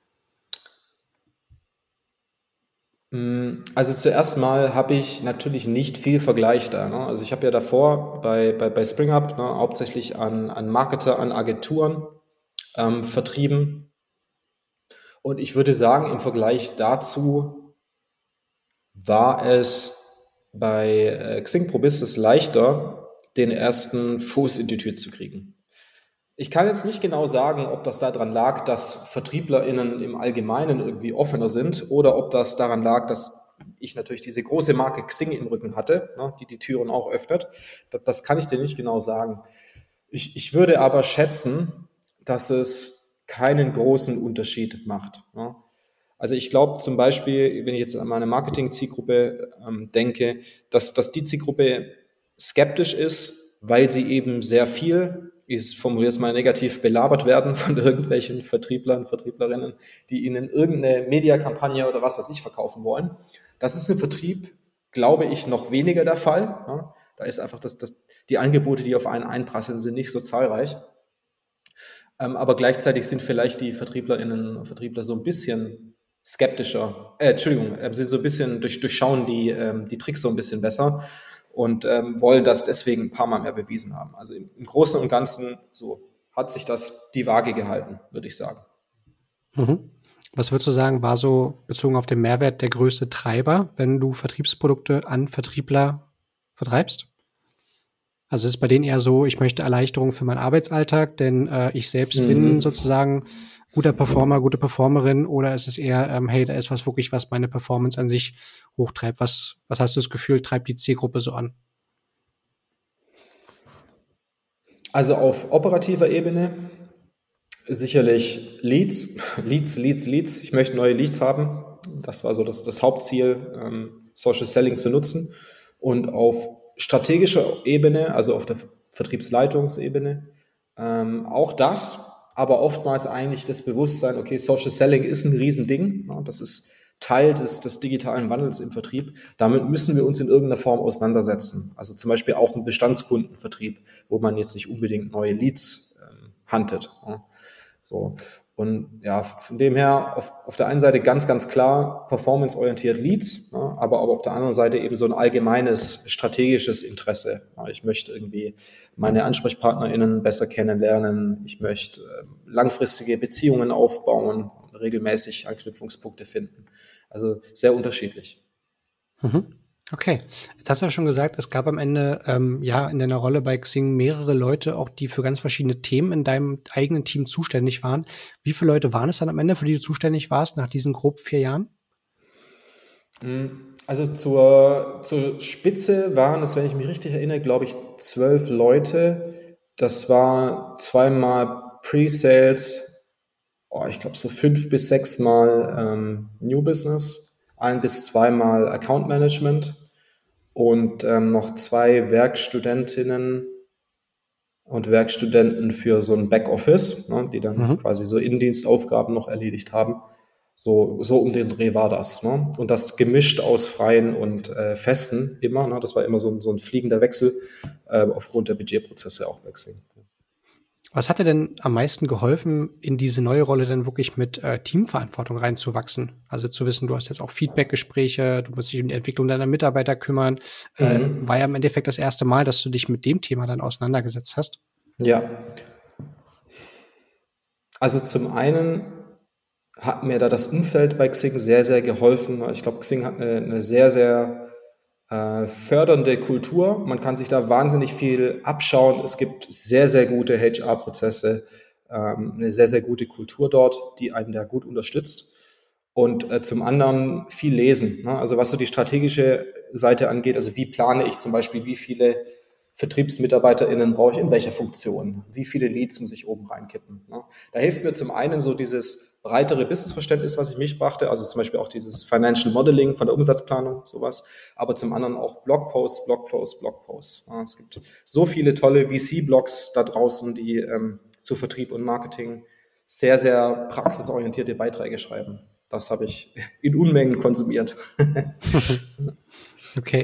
Also zuerst mal habe ich natürlich nicht viel Vergleich da. Ne? Also ich habe ja davor bei, bei, bei SpringUp ne, hauptsächlich an, an Marketer, an Agenturen ähm, vertrieben. Und ich würde sagen, im Vergleich dazu war es bei äh, Xing Pro Business leichter, den ersten Fuß in die Tür zu kriegen. Ich kann jetzt nicht genau sagen, ob das daran lag, dass VertrieblerInnen im Allgemeinen irgendwie offener sind oder ob das daran lag, dass ich natürlich diese große Marke Xing im Rücken hatte, ne, die die Türen auch öffnet. Das, das kann ich dir nicht genau sagen. Ich, ich würde aber schätzen, dass es keinen großen Unterschied macht. Ne? Also ich glaube zum Beispiel, wenn ich jetzt an meine Marketing-Zielgruppe ähm, denke, dass, dass die Zielgruppe skeptisch ist, weil sie eben sehr viel, ich formuliere es mal negativ, belabert werden von irgendwelchen Vertrieblern, Vertrieblerinnen, die ihnen irgendeine Mediakampagne oder was weiß ich verkaufen wollen. Das ist im Vertrieb, glaube ich, noch weniger der Fall. Ja? Da ist einfach das, das, die Angebote, die auf einen einprasseln, sind nicht so zahlreich. Ähm, aber gleichzeitig sind vielleicht die Vertrieblerinnen und Vertriebler so ein bisschen skeptischer, äh, Entschuldigung, äh, sie so ein bisschen durch, durchschauen die, ähm, die Tricks so ein bisschen besser und ähm, wollen das deswegen ein paar Mal mehr bewiesen haben. Also im, im Großen und Ganzen so hat sich das die Waage gehalten, würde ich sagen. Mhm. Was würdest du sagen, war so bezogen auf den Mehrwert der größte Treiber, wenn du Vertriebsprodukte an Vertriebler vertreibst? Also es ist bei denen eher so, ich möchte Erleichterung für meinen Arbeitsalltag, denn äh, ich selbst Mhm. bin sozusagen guter Performer, gute Performerin, oder ist es eher, ähm, hey, da ist was wirklich, was meine Performance an sich hochtreibt? Was, was hast du das Gefühl, treibt die Zielgruppe so an? Also auf operativer Ebene sicherlich Leads, Leads, Leads, Leads. Ich möchte neue Leads haben. Das war so das, das Hauptziel, ähm, Social Selling zu nutzen. Und auf strategischer Ebene, also auf der Vertriebsleitungsebene, ähm, auch das, aber oftmals eigentlich das Bewusstsein, okay, Social Selling ist ein Riesending. Ja, das ist Teil des, des digitalen Wandels im Vertrieb. Damit müssen wir uns in irgendeiner Form auseinandersetzen. Also zum Beispiel auch ein Bestandskundenvertrieb, wo man jetzt nicht unbedingt neue Leads ähm, huntet. Ja. So. Und ja, von dem her auf, auf der einen Seite ganz, ganz klar performanceorientiert Leads, ja, aber auch auf der anderen Seite eben so ein allgemeines strategisches Interesse. Ja, ich möchte irgendwie meine AnsprechpartnerInnen besser kennenlernen. Ich möchte äh, langfristige Beziehungen aufbauen, regelmäßig Anknüpfungspunkte finden. Also sehr unterschiedlich. Mhm. Okay, jetzt hast du ja schon gesagt, es gab am Ende ähm, ja in deiner Rolle bei Xing mehrere Leute, auch die für ganz verschiedene Themen in deinem eigenen Team zuständig waren. Wie viele Leute waren es dann am Ende, für die du zuständig warst, nach diesen grob vier Jahren? Also zur, zur Spitze waren es, wenn ich mich richtig erinnere, glaube ich, zwölf Leute. Das war zweimal Pre-Sales, oh, ich glaube so fünf bis sechs Mal ähm, New Business, ein bis zweimal Account Management und ähm, noch zwei Werkstudentinnen und Werkstudenten für so ein Backoffice, ne, die dann Mhm. quasi so Innendienstaufgaben noch erledigt haben. So, so um den Dreh war das. Ne? Und das gemischt aus Freien und äh, Festen immer. Ne? Das war immer so, ein- so ein fliegender Wechsel, äh, aufgrund der Budgetprozesse auch wechseln. Was hat dir denn am meisten geholfen, in diese neue Rolle dann wirklich mit äh, Teamverantwortung reinzuwachsen? Also zu wissen, du hast jetzt auch Feedbackgespräche, du musst dich um die Entwicklung deiner Mitarbeiter kümmern. Äh, Mhm. war ja im Endeffekt das erste Mal, dass du dich mit dem Thema dann auseinandergesetzt hast. Ja, also zum einen hat mir da das Umfeld bei Xing sehr, sehr geholfen. Ich glaube, Xing hat eine, eine sehr, sehr äh, fördernde Kultur. Man kann sich da wahnsinnig viel abschauen. Es gibt sehr, sehr gute H R-Prozesse, ähm, eine sehr, sehr gute Kultur dort, die einen da gut unterstützt. Und äh, zum anderen viel lesen. Ne? Also was so die strategische Seite angeht, also wie plane ich zum Beispiel, wie viele VertriebsmitarbeiterInnen brauche ich in welcher Funktion? Wie viele Leads muss ich oben reinkippen? Ne? Da hilft mir zum einen so dieses breitere Businessverständnis, was ich mich brachte, also zum Beispiel auch dieses Financial Modeling von der Umsatzplanung, sowas, aber zum anderen auch Blogposts, Blogposts, Blogposts. Ja, es gibt so viele tolle V C-Blogs da draußen, die ähm, zu Vertrieb und Marketing sehr, sehr praxisorientierte Beiträge schreiben. Das habe ich in Unmengen konsumiert. Okay.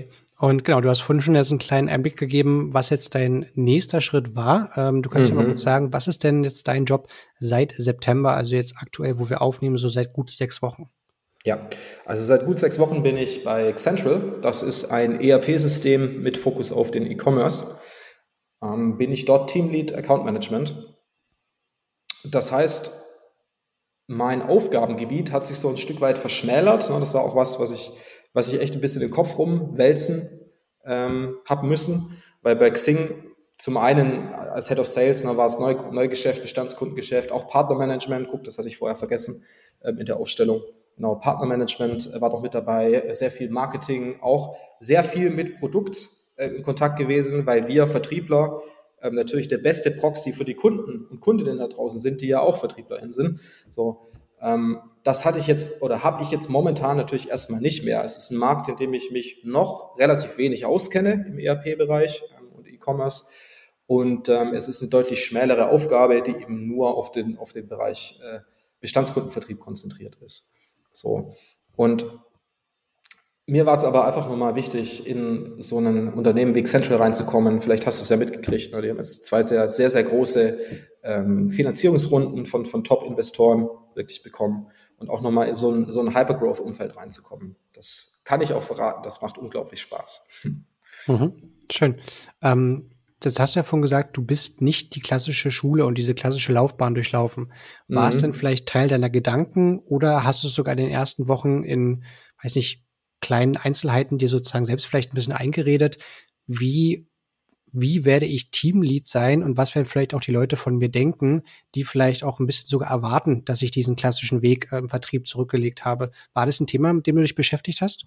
Und genau, du hast vorhin schon jetzt einen kleinen Einblick gegeben, was jetzt dein nächster Schritt war. Ähm, du kannst ja mal kurz Mhm. sagen, was ist denn jetzt dein Job seit September, also jetzt aktuell, wo wir aufnehmen, so seit gut sechs Wochen? Ja, also seit gut sechs Wochen bin ich bei Xentral. Das ist ein E R P-System mit Fokus auf den E-Commerce. Ähm, bin ich dort Teamlead Account Management. Das heißt, mein Aufgabengebiet hat sich so ein Stück weit verschmälert. Ne? Das war auch was, was ich, was ich echt ein bisschen im Kopf rumwälzen ähm, habe müssen, weil bei Xing zum einen als Head of Sales ne, war es Neu Neugeschäft, Bestandskundengeschäft, auch Partnermanagement, guck, das hatte ich vorher vergessen ähm, in der Aufstellung. Genau, Partnermanagement äh, war doch mit dabei, sehr viel Marketing, auch sehr viel mit Produkt äh, in Kontakt gewesen, weil wir Vertriebler ähm, natürlich der beste Proxy für die Kunden und Kundinnen da draußen sind, die ja auch VertrieblerInnen sind. So, ähm, das hatte ich jetzt oder habe ich jetzt momentan natürlich erstmal nicht mehr. Es ist ein Markt, in dem ich mich noch relativ wenig auskenne im E R P-Bereich ähm, und E-Commerce. Und ähm, es ist eine deutlich schmälere Aufgabe, die eben nur auf den, auf den Bereich äh, Bestandskundenvertrieb konzentriert ist. So. Und mir war es aber einfach nur mal wichtig, in so ein Unternehmen wie Xentral reinzukommen. Vielleicht hast du es ja mitgekriegt. Ne? Die haben jetzt zwei sehr, sehr, sehr große ähm, Finanzierungsrunden von, von Top-Investoren wirklich bekommen und auch nochmal in so ein, so ein Hypergrowth-Umfeld reinzukommen. Das kann ich auch verraten. Das macht unglaublich Spaß. Mhm. Schön. Ähm, das hast du ja vorhin gesagt, du bist nicht die klassische Schule und diese klassische Laufbahn durchlaufen. War es denn Mhm. vielleicht Teil deiner Gedanken oder hast du es sogar in den ersten Wochen in, weiß nicht, kleinen Einzelheiten dir sozusagen selbst vielleicht ein bisschen eingeredet? Wie, wie werde ich Teamlead sein und was werden vielleicht auch die Leute von mir denken, die vielleicht auch ein bisschen sogar erwarten, dass ich diesen klassischen Weg äh, im Vertrieb zurückgelegt habe? War das ein Thema, mit dem du dich beschäftigt hast?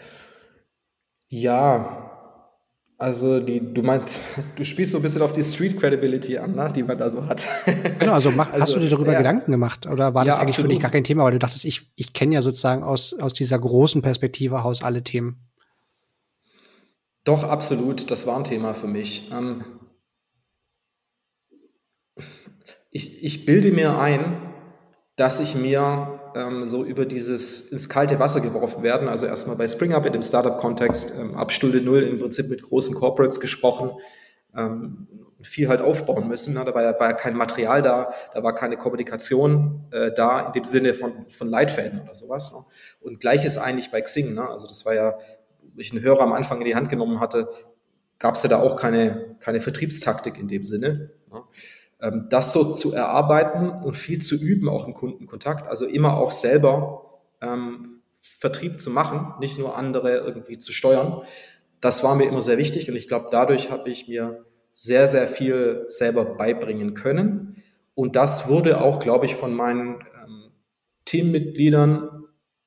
Ja, also die, du meinst, du spielst so ein bisschen auf die Street Credibility an, ne, die man da so hat. Genau, also mach, hast du Also dir darüber ja, Gedanken gemacht oder war das ja, eigentlich für dich gar absolut. kein Thema, weil du dachtest, ich, ich kenne ja sozusagen aus, aus dieser großen Perspektive aus alle Themen. Doch, absolut. Das war ein Thema für mich. Ähm, ich, ich bilde mir ein, dass ich mir ähm, so über dieses ins kalte Wasser geworfen werden, also erstmal bei SpringUp in dem Startup-Kontext, ähm, ab Stunde Null im Prinzip mit großen Corporates gesprochen, ähm, viel halt aufbauen müssen. Ne? Da war ja, war ja kein Material da, da war keine Kommunikation äh, da in dem Sinne von, von Leitfäden oder sowas. Ne? Und gleiches eigentlich bei Xing. Ne? Also das war ja, wo ich einen Hörer am Anfang in die Hand genommen hatte, gab es ja da auch keine, keine Vertriebstaktik in dem Sinne. Ne? Ähm, das so zu erarbeiten und viel zu üben, auch im Kundenkontakt, also immer auch selber ähm, Vertrieb zu machen, nicht nur andere irgendwie zu steuern. Das war mir immer sehr wichtig und ich glaube, dadurch habe ich mir sehr, sehr viel selber beibringen können. Und das wurde auch, glaube ich, von meinen ähm, Teammitgliedern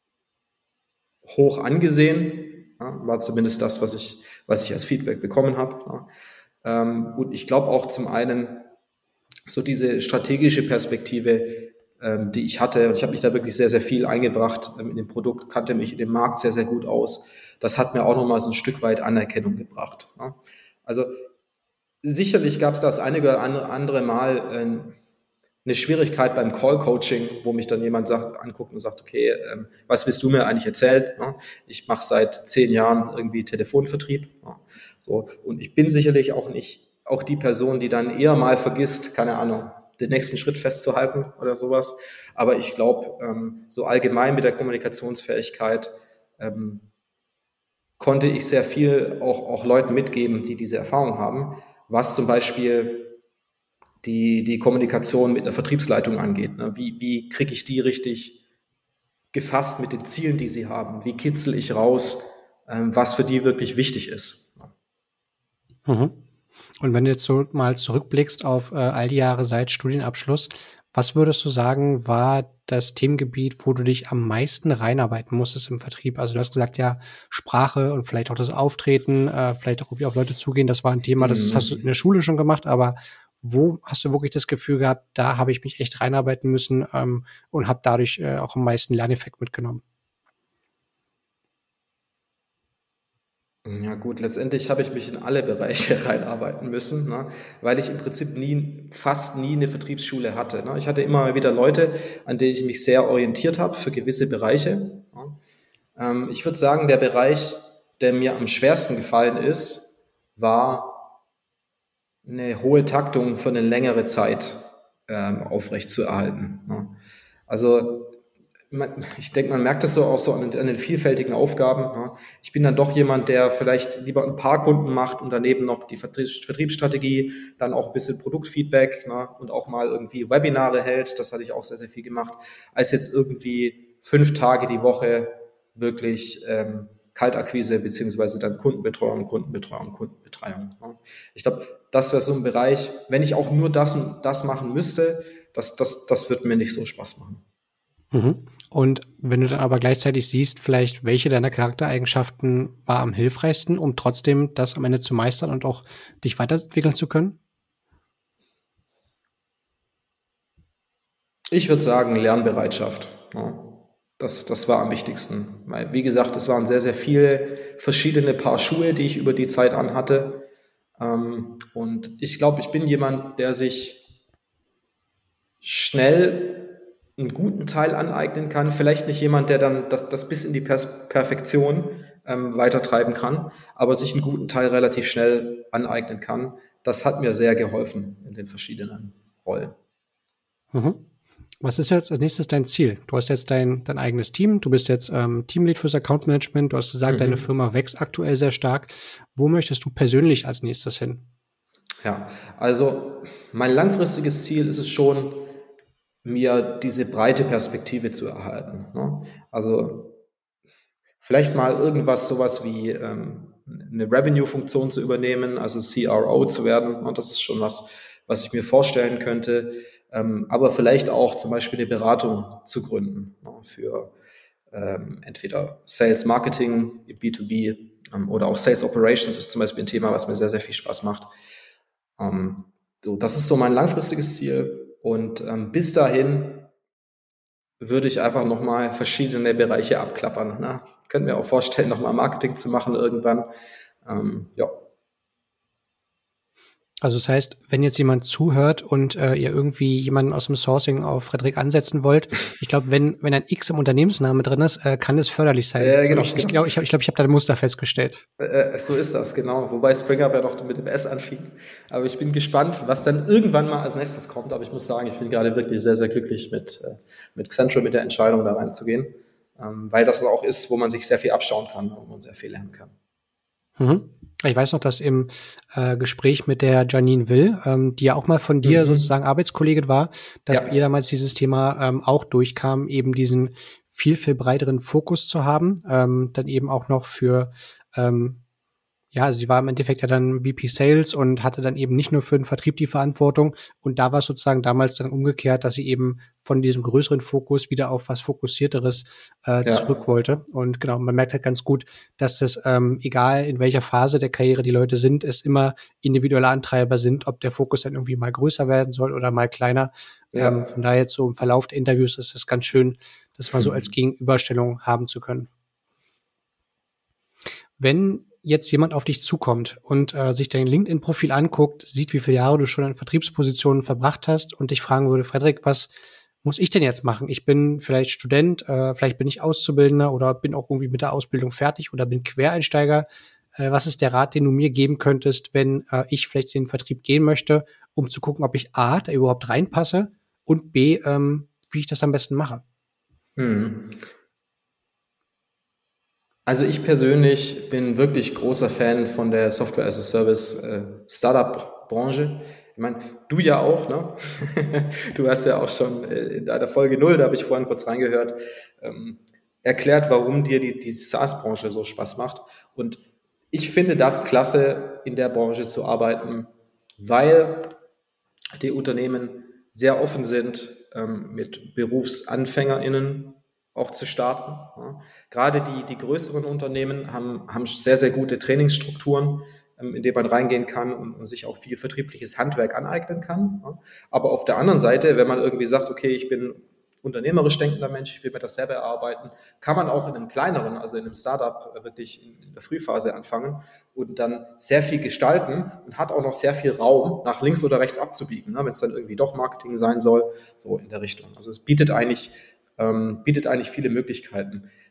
hoch angesehen. Ja, war zumindest das, was ich, was ich als Feedback bekommen habe. Ja. Ähm, und ich glaube auch zum einen, so diese strategische Perspektive, ähm, die ich hatte. Und ich habe mich da wirklich sehr, sehr viel eingebracht ähm, in dem Produkt, kannte mich in dem Markt sehr, sehr gut aus. Das hat mir auch nochmal so ein Stück weit Anerkennung gebracht. Ja. Also sicherlich gab es das einige oder andere Mal äh, eine Schwierigkeit beim Call-Coaching, wo mich dann jemand sagt, anguckt und sagt, okay, ähm, was willst du mir eigentlich erzählen? Ja, ich mache seit zehn Jahren irgendwie Telefonvertrieb. Ja, so, und ich bin sicherlich auch nicht auch die Person, die dann eher mal vergisst, keine Ahnung, den nächsten Schritt festzuhalten oder sowas. Aber ich glaube, ähm, so allgemein mit der Kommunikationsfähigkeit ähm, konnte ich sehr viel auch, auch Leuten mitgeben, die diese Erfahrung haben, was zum Beispiel die, die Kommunikation mit einer Vertriebsleitung angeht. Ne? Wie, wie kriege ich die richtig gefasst mit den Zielen, die sie haben? Wie kitzel ich raus, ähm, was für die wirklich wichtig ist? Mhm. Und wenn du jetzt so mal zurückblickst auf äh, all die Jahre seit Studienabschluss, was würdest du sagen, war das Themengebiet, wo du dich am meisten reinarbeiten musstest im Vertrieb? Also du hast gesagt, ja, Sprache und vielleicht auch das Auftreten, äh, vielleicht auch wie auf Leute zugehen, das war ein Thema, das hast du in Mhm. der Schule schon gemacht, aber wo hast du wirklich das Gefühl gehabt, da habe ich mich echt reinarbeiten müssen ähm, und habe dadurch äh, auch am meisten Lerneffekt mitgenommen? Ja gut, letztendlich habe ich mich in alle Bereiche reinarbeiten müssen, ne? Weil ich im Prinzip nie, fast nie eine Vertriebsschule hatte. Ne? Ich hatte immer mal wieder Leute, an denen ich mich sehr orientiert habe für gewisse Bereiche. Ne? Ähm, ich würde sagen, der Bereich der mir am schwersten gefallen ist, war eine hohe Taktung für eine längere Zeit ähm, aufrechtzuerhalten. Ne? Also man, ich denke, man merkt das so auch so an den, an den vielfältigen Aufgaben. Ne? Ich bin dann doch jemand, der vielleicht lieber ein paar Kunden macht und daneben noch die Vertriebs- Vertriebsstrategie, dann auch ein bisschen Produktfeedback, ne? Und auch mal irgendwie Webinare hält. Das hatte ich auch sehr, sehr viel gemacht, als jetzt irgendwie fünf Tage die Woche wirklich ähm, Kaltakquise beziehungsweise dann Kundenbetreuung, Kundenbetreuung, Kundenbetreuung. Ne? Ich glaube, das wäre so ein Bereich, wenn ich auch nur das, das machen müsste, das, das, das wird mir nicht so Spaß machen. Mhm. Und wenn du dann aber gleichzeitig siehst, vielleicht welche deiner Charaktereigenschaften war am hilfreichsten, um trotzdem das am Ende zu meistern und auch dich weiterentwickeln zu können? Ich würde sagen, Lernbereitschaft. Ja. Das, das war am wichtigsten. Weil, wie gesagt, es waren sehr, sehr viele verschiedene Paar Schuhe, die ich über die Zeit anhatte. Ähm, und ich glaube, ich bin jemand, der sich schnell einen guten Teil aneignen kann. Vielleicht nicht jemand, der dann das, das bis in die Pers- Perfektion ähm, weitertreiben kann, aber sich einen guten Teil relativ schnell aneignen kann. Das hat mir sehr geholfen in den verschiedenen Rollen. Mhm. Was ist jetzt als nächstes dein Ziel? Du hast jetzt dein, dein eigenes Team, du bist jetzt ähm, Teamlead fürs Account Management, du hast gesagt, deine Mhm. Firma wächst aktuell sehr stark. Wo möchtest du persönlich als nächstes hin? Ja, also mein langfristiges Ziel ist es schon, mir diese breite Perspektive zu erhalten. Ne? Also vielleicht mal irgendwas, sowas wie ähm, eine Revenue-Funktion zu übernehmen, also C R O zu werden. Und das ist schon was, was ich mir vorstellen könnte. Ähm, aber vielleicht auch zum Beispiel eine Beratung zu gründen, ne, für ähm, entweder Sales Marketing, B zwei B ähm, oder auch Sales Operations ist zum Beispiel ein Thema, was mir sehr, sehr viel Spaß macht. Ähm, so, das ist so mein langfristiges Ziel. Und ähm, bis dahin würde ich einfach nochmal verschiedene Bereiche abklappern. Ne? Könnte mir auch vorstellen, nochmal Marketing zu machen irgendwann. Ähm, ja. Also das heißt, wenn jetzt jemand zuhört und äh, ihr irgendwie jemanden aus dem Sourcing auf Frederik ansetzen wollt, ich glaube, wenn wenn ein X im Unternehmensname drin ist, äh, kann es förderlich sein. Äh, So, genau, ich ich genau. glaube, ich habe ich glaube, ich habe da ein Muster festgestellt. Äh, so ist das, genau. Wobei SpringUp ja noch mit dem S anfing. Aber ich bin gespannt, was dann irgendwann mal als nächstes kommt. Aber ich muss sagen, ich bin gerade wirklich sehr, sehr glücklich mit, äh, mit Xentral, mit der Entscheidung da reinzugehen. Ähm, weil das auch ist, wo man sich sehr viel abschauen kann und man sehr viel lernen kann. Mhm. Ich weiß noch, dass im äh, Gespräch mit der Janine Will, ähm, die ja auch mal von dir Mhm. sozusagen Arbeitskollegin war, dass Ja, bei ihr damals dieses Thema ähm, auch durchkam, eben diesen viel, viel breiteren Fokus zu haben, ähm, dann eben auch noch für ähm, ja, sie war im Endeffekt ja dann V P Sales und hatte dann eben nicht nur für den Vertrieb die Verantwortung. Und da war es sozusagen damals dann umgekehrt, dass sie eben von diesem größeren Fokus wieder auf was Fokussierteres äh, ja. zurück wollte. Und genau, man merkt halt ganz gut, dass es, ähm, egal in welcher Phase der Karriere die Leute sind, es immer individuelle Antreiber sind, ob der Fokus dann irgendwie mal größer werden soll oder mal kleiner. Ähm, Ja. von daher jetzt so im Verlauf der Interviews ist es ganz schön, das mal so als Gegenüberstellung haben zu können. Wenn jetzt jemand auf dich zukommt und äh, sich dein LinkedIn-Profil anguckt, sieht, wie viele Jahre du schon in Vertriebspositionen verbracht hast und dich fragen würde, Frederik, was muss ich denn jetzt machen? Ich bin vielleicht Student, äh, vielleicht bin ich Auszubildender oder bin auch irgendwie mit der Ausbildung fertig oder bin Quereinsteiger. Äh, was ist der Rat, den du mir geben könntest, wenn äh, ich vielleicht in den Vertrieb gehen möchte, um zu gucken, ob ich A, da überhaupt reinpasse und B, ähm, wie ich das am besten mache? Hm. Also ich persönlich bin wirklich großer Fan von der Software as a Service äh, Startup-Branche. Ich meine, du ja auch, ne? Du hast ja auch schon äh, in deiner Folge null, da habe ich vorhin kurz reingehört, ähm, erklärt, warum dir die, die SaaS-Branche so Spaß macht. Und ich finde das klasse, in der Branche zu arbeiten, weil die Unternehmen sehr offen sind, ähm, mit BerufsanfängerInnen auch zu starten. Ja. Gerade die, die größeren Unternehmen haben, haben sehr, sehr gute Trainingsstrukturen, ähm, in die man reingehen kann und, und sich auch viel vertriebliches Handwerk aneignen kann. Ja. Aber auf der anderen Seite, wenn man irgendwie sagt, okay, ich bin unternehmerisch denkender Mensch, ich will mir das selber erarbeiten, kann man auch in einem kleineren, also in einem Startup wirklich in der Frühphase anfangen und dann sehr viel gestalten und hat auch noch sehr viel Raum, nach links oder rechts abzubiegen, ne, wenn es dann irgendwie doch Marketing sein soll, so in der Richtung. Also es bietet eigentlich, ähm, bietet eigentlich viele Möglichkeiten.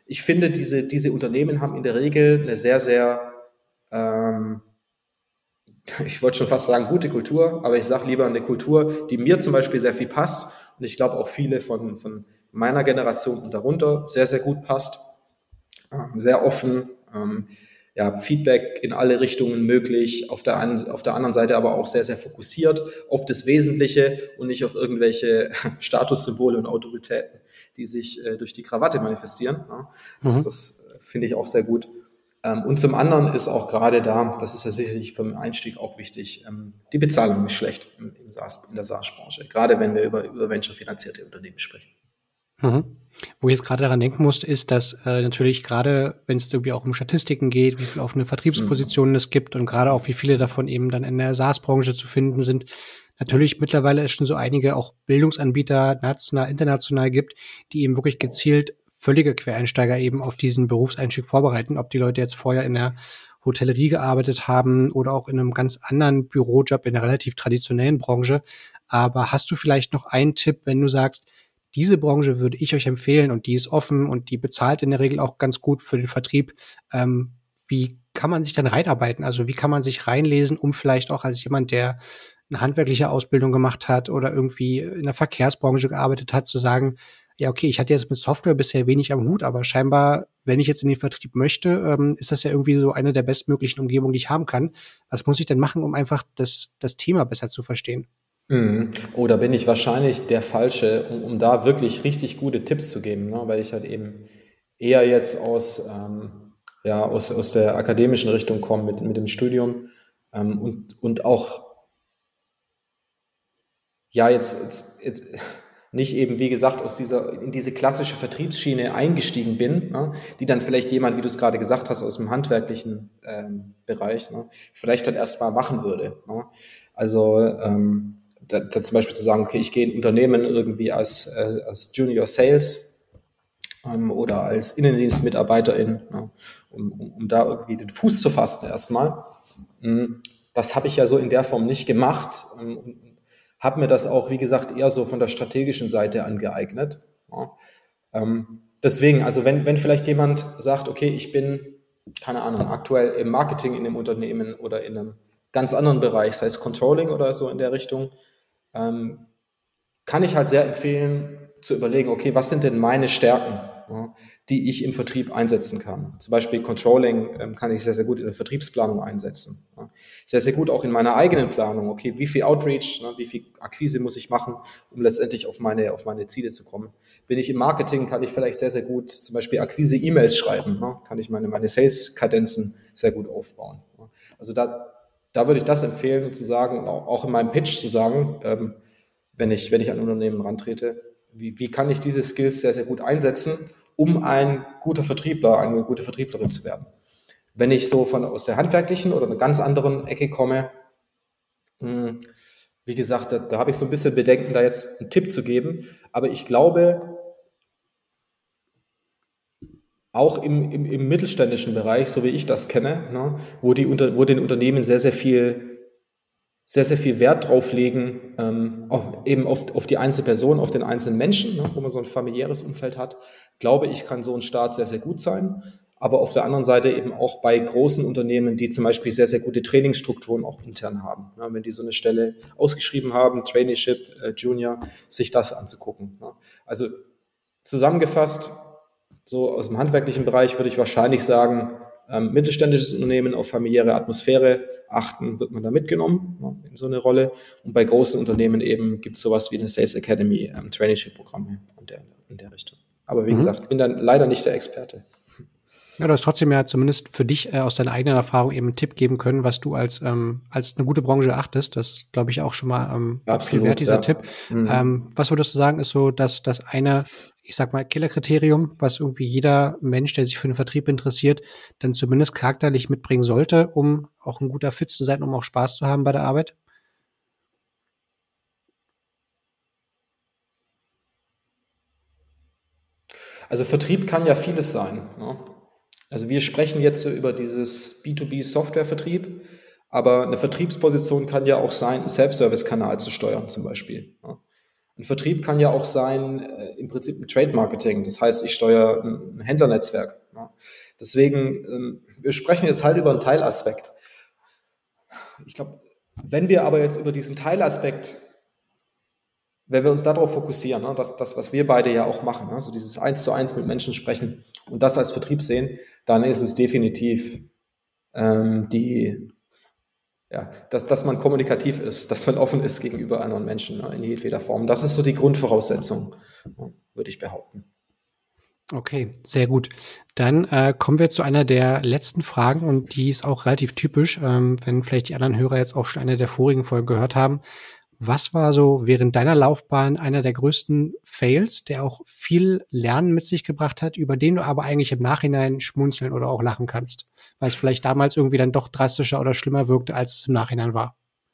ich finde, diese, diese Unternehmen haben in der Regel eine sehr, sehr, ähm, ich wollte schon fast sagen, gute Kultur, aber ich sage lieber eine Kultur, die mir zum Beispiel sehr viel passt und ich glaube auch viele von, von meiner Generation und darunter sehr, sehr gut passt. Ähm, sehr offen, ähm, ja, Feedback in alle Richtungen möglich, auf der, einen, auf der anderen Seite aber auch sehr, sehr fokussiert auf das Wesentliche und nicht auf irgendwelche Statussymbole und Autoritäten, die sich äh, durch die Krawatte manifestieren. Ja. Das, Mhm. das finde ich auch sehr gut. Ähm, und zum anderen ist auch gerade da, das ist ja sicherlich vom Einstieg auch wichtig, ähm, die Bezahlung ist schlecht im, im SaaS, in der SaaS-Branche, gerade wenn wir über, über venture-finanzierte Unternehmen sprechen. Mhm. Wo ich jetzt gerade daran denken musste, ist, dass äh, natürlich gerade, wenn es irgendwie auch um Statistiken geht, wie viele offene Vertriebspositionen mhm. es gibt und gerade auch wie viele davon eben dann in der SaaS-Branche zu finden sind, natürlich mittlerweile es schon so einige auch Bildungsanbieter national, international gibt, die eben wirklich gezielt völlige Quereinsteiger eben auf diesen Berufseinstieg vorbereiten, ob die Leute jetzt vorher in der Hotellerie gearbeitet haben oder auch in einem ganz anderen Bürojob in einer relativ traditionellen Branche. Aber hast du vielleicht noch einen Tipp, wenn du sagst, diese Branche würde ich euch empfehlen und die ist offen und die bezahlt in der Regel auch ganz gut für den Vertrieb. Ähm, wie kann man sich dann reinarbeiten? Also wie kann man sich reinlesen, um vielleicht auch als jemand, der eine handwerkliche Ausbildung gemacht hat oder irgendwie in der Verkehrsbranche gearbeitet hat, zu sagen, ja, okay, ich hatte jetzt mit Software bisher wenig am Hut, aber scheinbar, wenn ich jetzt in den Vertrieb möchte, ähm, ist das ja irgendwie so eine der bestmöglichen Umgebungen, die ich haben kann. Was muss ich denn machen, um einfach das, das Thema besser zu verstehen? Mhm. Oh, da bin ich wahrscheinlich der Falsche, um, um da wirklich richtig gute Tipps zu geben, ne? Weil ich halt eben eher jetzt aus, ähm, ja, aus, aus der akademischen Richtung komme mit, mit dem Studium ähm, und, und auch, ja, jetzt, jetzt, jetzt nicht eben, wie gesagt, aus dieser, in diese klassische Vertriebsschiene eingestiegen bin, ne? Die dann vielleicht jemand, wie du es gerade gesagt hast, aus dem handwerklichen ähm, Bereich, ne? Vielleicht dann erst mal machen würde, ne? Also, ähm, Da, da zum Beispiel zu sagen, okay, ich gehe in Unternehmen irgendwie als, äh, als Junior Sales ähm, oder als Innendienstmitarbeiterin, ja, um, um, um da irgendwie den Fuß zu fassen erstmal. Das habe ich ja so in der Form nicht gemacht und, und habe mir das auch, wie gesagt, eher so von der strategischen Seite angeeignet. Ja. Ähm, deswegen, also wenn, wenn vielleicht jemand sagt, okay, ich bin, keine Ahnung, aktuell im Marketing in einem Unternehmen oder in einem ganz anderen Bereich, sei es Controlling oder so in der Richtung, ähm, kann ich halt sehr empfehlen, zu überlegen, okay, was sind denn meine Stärken, ja, die ich im Vertrieb einsetzen kann. Zum Beispiel Controlling ähm, kann ich sehr, sehr gut in der Vertriebsplanung einsetzen. Ja. Sehr, sehr gut auch in meiner eigenen Planung. Okay, wie viel Outreach, ne, wie viel Akquise muss ich machen, um letztendlich auf meine, auf meine Ziele zu kommen. Bin ich im Marketing, kann ich vielleicht sehr, sehr gut zum Beispiel Akquise-E-Mails schreiben. Ne, kann ich meine, meine Sales-Kadenzen sehr gut aufbauen. Ja. Also da, da würde ich das empfehlen, zu sagen, auch in meinem Pitch zu sagen, ähm, wenn ich, wenn ich an Unternehmen rantrete, wie, wie kann ich diese Skills sehr, sehr gut einsetzen, um ein guter Vertriebler, eine gute Vertrieblerin zu werden. Wenn ich so von aus der handwerklichen oder einer ganz anderen Ecke komme, mh, wie gesagt, da, da habe ich so ein bisschen Bedenken, da jetzt einen Tipp zu geben, aber ich glaube, auch im, im, im mittelständischen Bereich, so wie ich das kenne, ne, wo, die unter, wo den Unternehmen sehr, sehr viel sehr, sehr viel Wert drauf legen, ähm, auch eben auf, auf die einzelne Person, auf den einzelnen Menschen, ne, wo man so ein familiäres Umfeld hat, glaube ich, kann so ein Start sehr, sehr gut sein. Aber auf der anderen Seite eben auch bei großen Unternehmen, die zum Beispiel sehr, sehr gute Trainingsstrukturen auch intern haben. Ne, wenn die so eine Stelle ausgeschrieben haben, Traineeship, äh, Junior, sich das anzugucken. Ne. Also zusammengefasst, so aus dem handwerklichen Bereich würde ich wahrscheinlich sagen, ähm, mittelständisches Unternehmen auf familiäre Atmosphäre achten, wird man da mitgenommen, ne, in so eine Rolle. Und bei großen Unternehmen eben gibt es sowas wie eine Sales Academy, ähm, Traineeship-Programme in der, in der Richtung. Aber wie mhm. gesagt, ich bin dann leider nicht der Experte. Ja, du hast trotzdem ja zumindest für dich äh, aus deiner eigenen Erfahrung eben einen Tipp geben können, was du als ähm, als eine gute Branche achtest. Das glaube ich auch schon mal ähm, Absolut, viel wert, dieser ja. Tipp. Mhm. Ähm, was würdest du sagen, ist so, dass das eine, ich sag mal, Killerkriterium, was irgendwie jeder Mensch, der sich für den Vertrieb interessiert, dann zumindest charakterlich mitbringen sollte, um auch ein guter Fit zu sein, um auch Spaß zu haben bei der Arbeit? Also Vertrieb kann ja vieles sein. Ne? Also wir sprechen jetzt so über dieses B zwei B Softwarevertrieb, aber eine Vertriebsposition kann ja auch sein, einen Self-Service-Kanal zu steuern zum Beispiel. Ne? Ein Vertrieb kann ja auch sein, äh, im Prinzip ein Trade Marketing. Das heißt, ich steuere ein Händlernetzwerk. Ja. Deswegen, ähm, wir sprechen jetzt halt über einen Teilaspekt. Ich glaube, wenn wir aber jetzt über diesen Teilaspekt, wenn wir uns darauf fokussieren, ne, das, das, was wir beide ja auch machen, also dieses Eins zu Eins mit Menschen sprechen und das als Vertrieb sehen, dann ist es definitiv ähm, die, ja, dass, dass man kommunikativ ist, dass man offen ist gegenüber anderen Menschen, ne, in jedweder Form. Das ist so die Grundvoraussetzung, würde ich behaupten. Okay, sehr gut. Dann äh, kommen wir zu einer der letzten Fragen und die ist auch relativ typisch, ähm, wenn vielleicht die anderen Hörer jetzt auch schon eine der vorigen Folgen gehört haben. Was war so während deiner Laufbahn einer der größten Fails, der auch viel Lernen mit sich gebracht hat, über den du aber eigentlich im Nachhinein schmunzeln oder auch lachen kannst, weil es vielleicht damals irgendwie dann doch drastischer oder schlimmer wirkte, als es im Nachhinein war?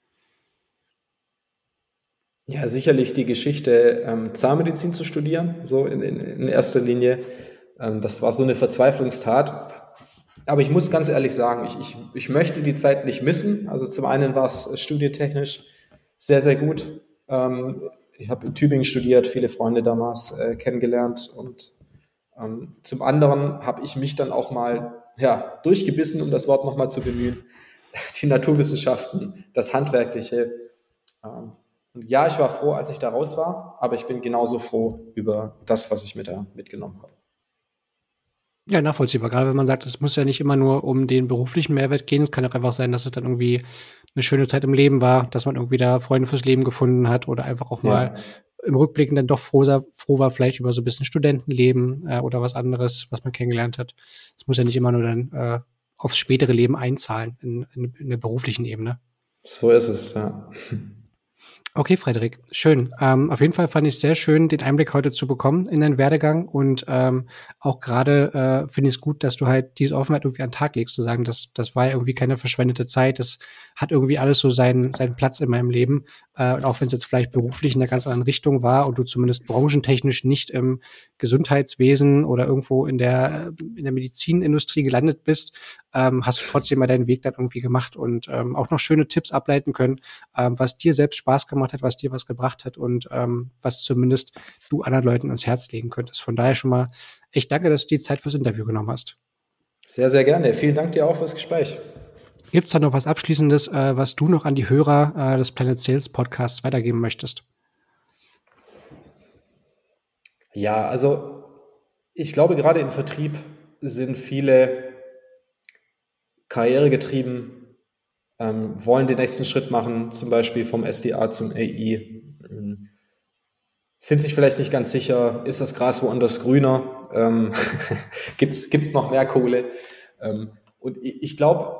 Ja, sicherlich die Geschichte, ähm, Zahnmedizin zu studieren, so in, in, in erster Linie. Ähm, das war so eine Verzweiflungstat. Aber ich muss ganz ehrlich sagen, ich, ich, ich möchte die Zeit nicht missen. Also zum einen war es studientechnisch sehr, sehr gut. Ähm, ich habe in Tübingen studiert, viele Freunde damals äh, kennengelernt und ähm, zum anderen habe ich mich dann auch mal ja, durchgebissen, um das Wort nochmal zu bemühen, die Naturwissenschaften, das Handwerkliche. Ähm, und ja, ich war froh, als ich da raus war, aber ich bin genauso froh über das, was ich mir da mitgenommen habe. Ja, nachvollziehbar. Gerade wenn man sagt, es muss ja nicht immer nur um den beruflichen Mehrwert gehen. Es kann auch einfach sein, dass es dann irgendwie eine schöne Zeit im Leben war, dass man irgendwie da Freunde fürs Leben gefunden hat oder einfach auch mal Ja. im Rückblicken dann doch froh, froh war, vielleicht über so ein bisschen Studentenleben äh, oder was anderes, was man kennengelernt hat. Es muss ja nicht immer nur dann äh, aufs spätere Leben einzahlen in, in, in der beruflichen Ebene. So ist es, ja. Okay, Frederik, schön. Ähm, auf jeden Fall fand ich es sehr schön, den Einblick heute zu bekommen in deinen Werdegang und ähm, auch gerade äh, finde ich es gut, dass du halt diese Offenheit irgendwie an den Tag legst, zu sagen, das, das war ja irgendwie keine verschwendete Zeit, das hat irgendwie alles so seinen, seinen Platz in meinem Leben, äh, und auch wenn es jetzt vielleicht beruflich in einer ganz anderen Richtung war und du zumindest branchentechnisch nicht im Gesundheitswesen oder irgendwo in der, in der Medizinindustrie gelandet bist, ähm, hast du trotzdem mal deinen Weg dann irgendwie gemacht und ähm, auch noch schöne Tipps ableiten können, ähm, was dir selbst Spaß gemacht hat, was dir was gebracht hat und ähm, was zumindest du anderen Leuten ans Herz legen könntest. Von daher schon mal echt danke, dass du die Zeit fürs Interview genommen hast. Sehr, sehr gerne. Vielen Dank dir auch fürs Gespräch. Gibt es da noch was Abschließendes, äh, was du noch an die Hörer äh, des Planet Sales Podcasts weitergeben möchtest? Ja, also ich glaube, gerade im Vertrieb sind viele karrieregetrieben, ähm, wollen den nächsten Schritt machen, zum Beispiel vom S D A zum A I, ähm, sind sich vielleicht nicht ganz sicher, ist das Gras woanders grüner, ähm, gibt es noch mehr Kohle? Ähm, und ich, ich glaube,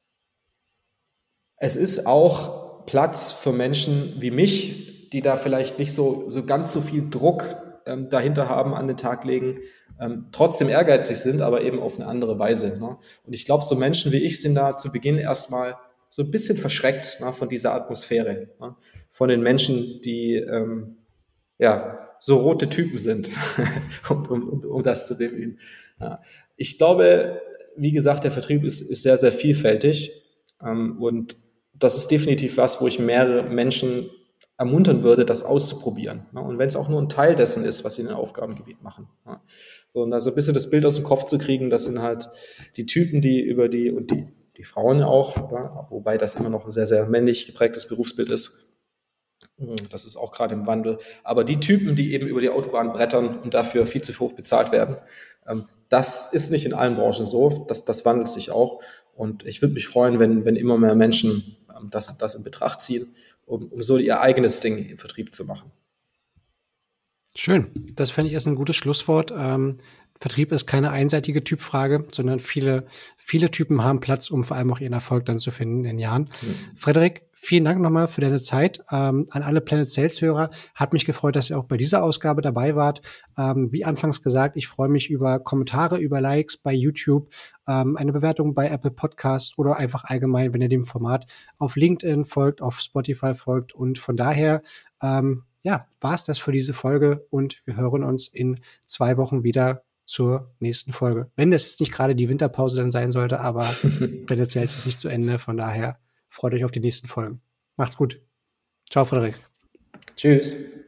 es ist auch Platz für Menschen wie mich, die da vielleicht nicht so, so ganz so viel Druck ähm, dahinter haben, an den Tag legen, ähm, trotzdem ehrgeizig sind, aber eben auf eine andere Weise. Ne? Und ich glaube, so Menschen wie ich sind da zu Beginn erstmal so ein bisschen verschreckt, ne, von dieser Atmosphäre, ne? Von den Menschen, die ähm, ja, so rote Typen sind, um, um, um, um das zu definieren. Ja. Ich glaube, wie gesagt, der Vertrieb ist, ist sehr, sehr vielfältig ähm, und das ist definitiv was, wo ich mehrere Menschen ermuntern würde, das auszuprobieren. Ne? Und wenn es auch nur ein Teil dessen ist, was sie in den Aufgabengebiet machen. Ne? So, und also ein bisschen das Bild aus dem Kopf zu kriegen, das sind halt die Typen, die über die, und die, die Frauen auch, ja, wobei das immer noch ein sehr, sehr männlich geprägtes Berufsbild ist. Das ist auch gerade im Wandel. Aber die Typen, die eben über die Autobahn brettern und dafür viel zu hoch bezahlt werden, das ist nicht in allen Branchen so. Das, das wandelt sich auch. Und ich würde mich freuen, wenn, wenn immer mehr Menschen das, das in Betracht ziehen, um, um so ihr eigenes Ding im Vertrieb zu machen. Schön. Das fände ich erst ein gutes Schlusswort. Ähm, Vertrieb ist keine einseitige Typfrage, sondern viele, viele Typen haben Platz, um vor allem auch ihren Erfolg dann zu finden in den Jahren. Mhm. Frederik, vielen Dank nochmal für deine Zeit. Ähm, an alle Planet Sales Hörer. Hat mich gefreut, dass ihr auch bei dieser Ausgabe dabei wart. Ähm, wie anfangs gesagt, ich freue mich über Kommentare, über Likes bei YouTube, ähm, eine Bewertung bei Apple Podcast oder einfach allgemein, wenn ihr dem Format auf LinkedIn folgt, auf Spotify folgt. Und von daher, ähm, ja, war es das für diese Folge und wir hören uns in zwei Wochen wieder zur nächsten Folge. Wenn das jetzt nicht gerade die Winterpause dann sein sollte, aber Planet Sales ist nicht zu Ende, von daher freut euch auf die nächsten Folgen. Macht's gut. Ciao, Frederik. Tschüss.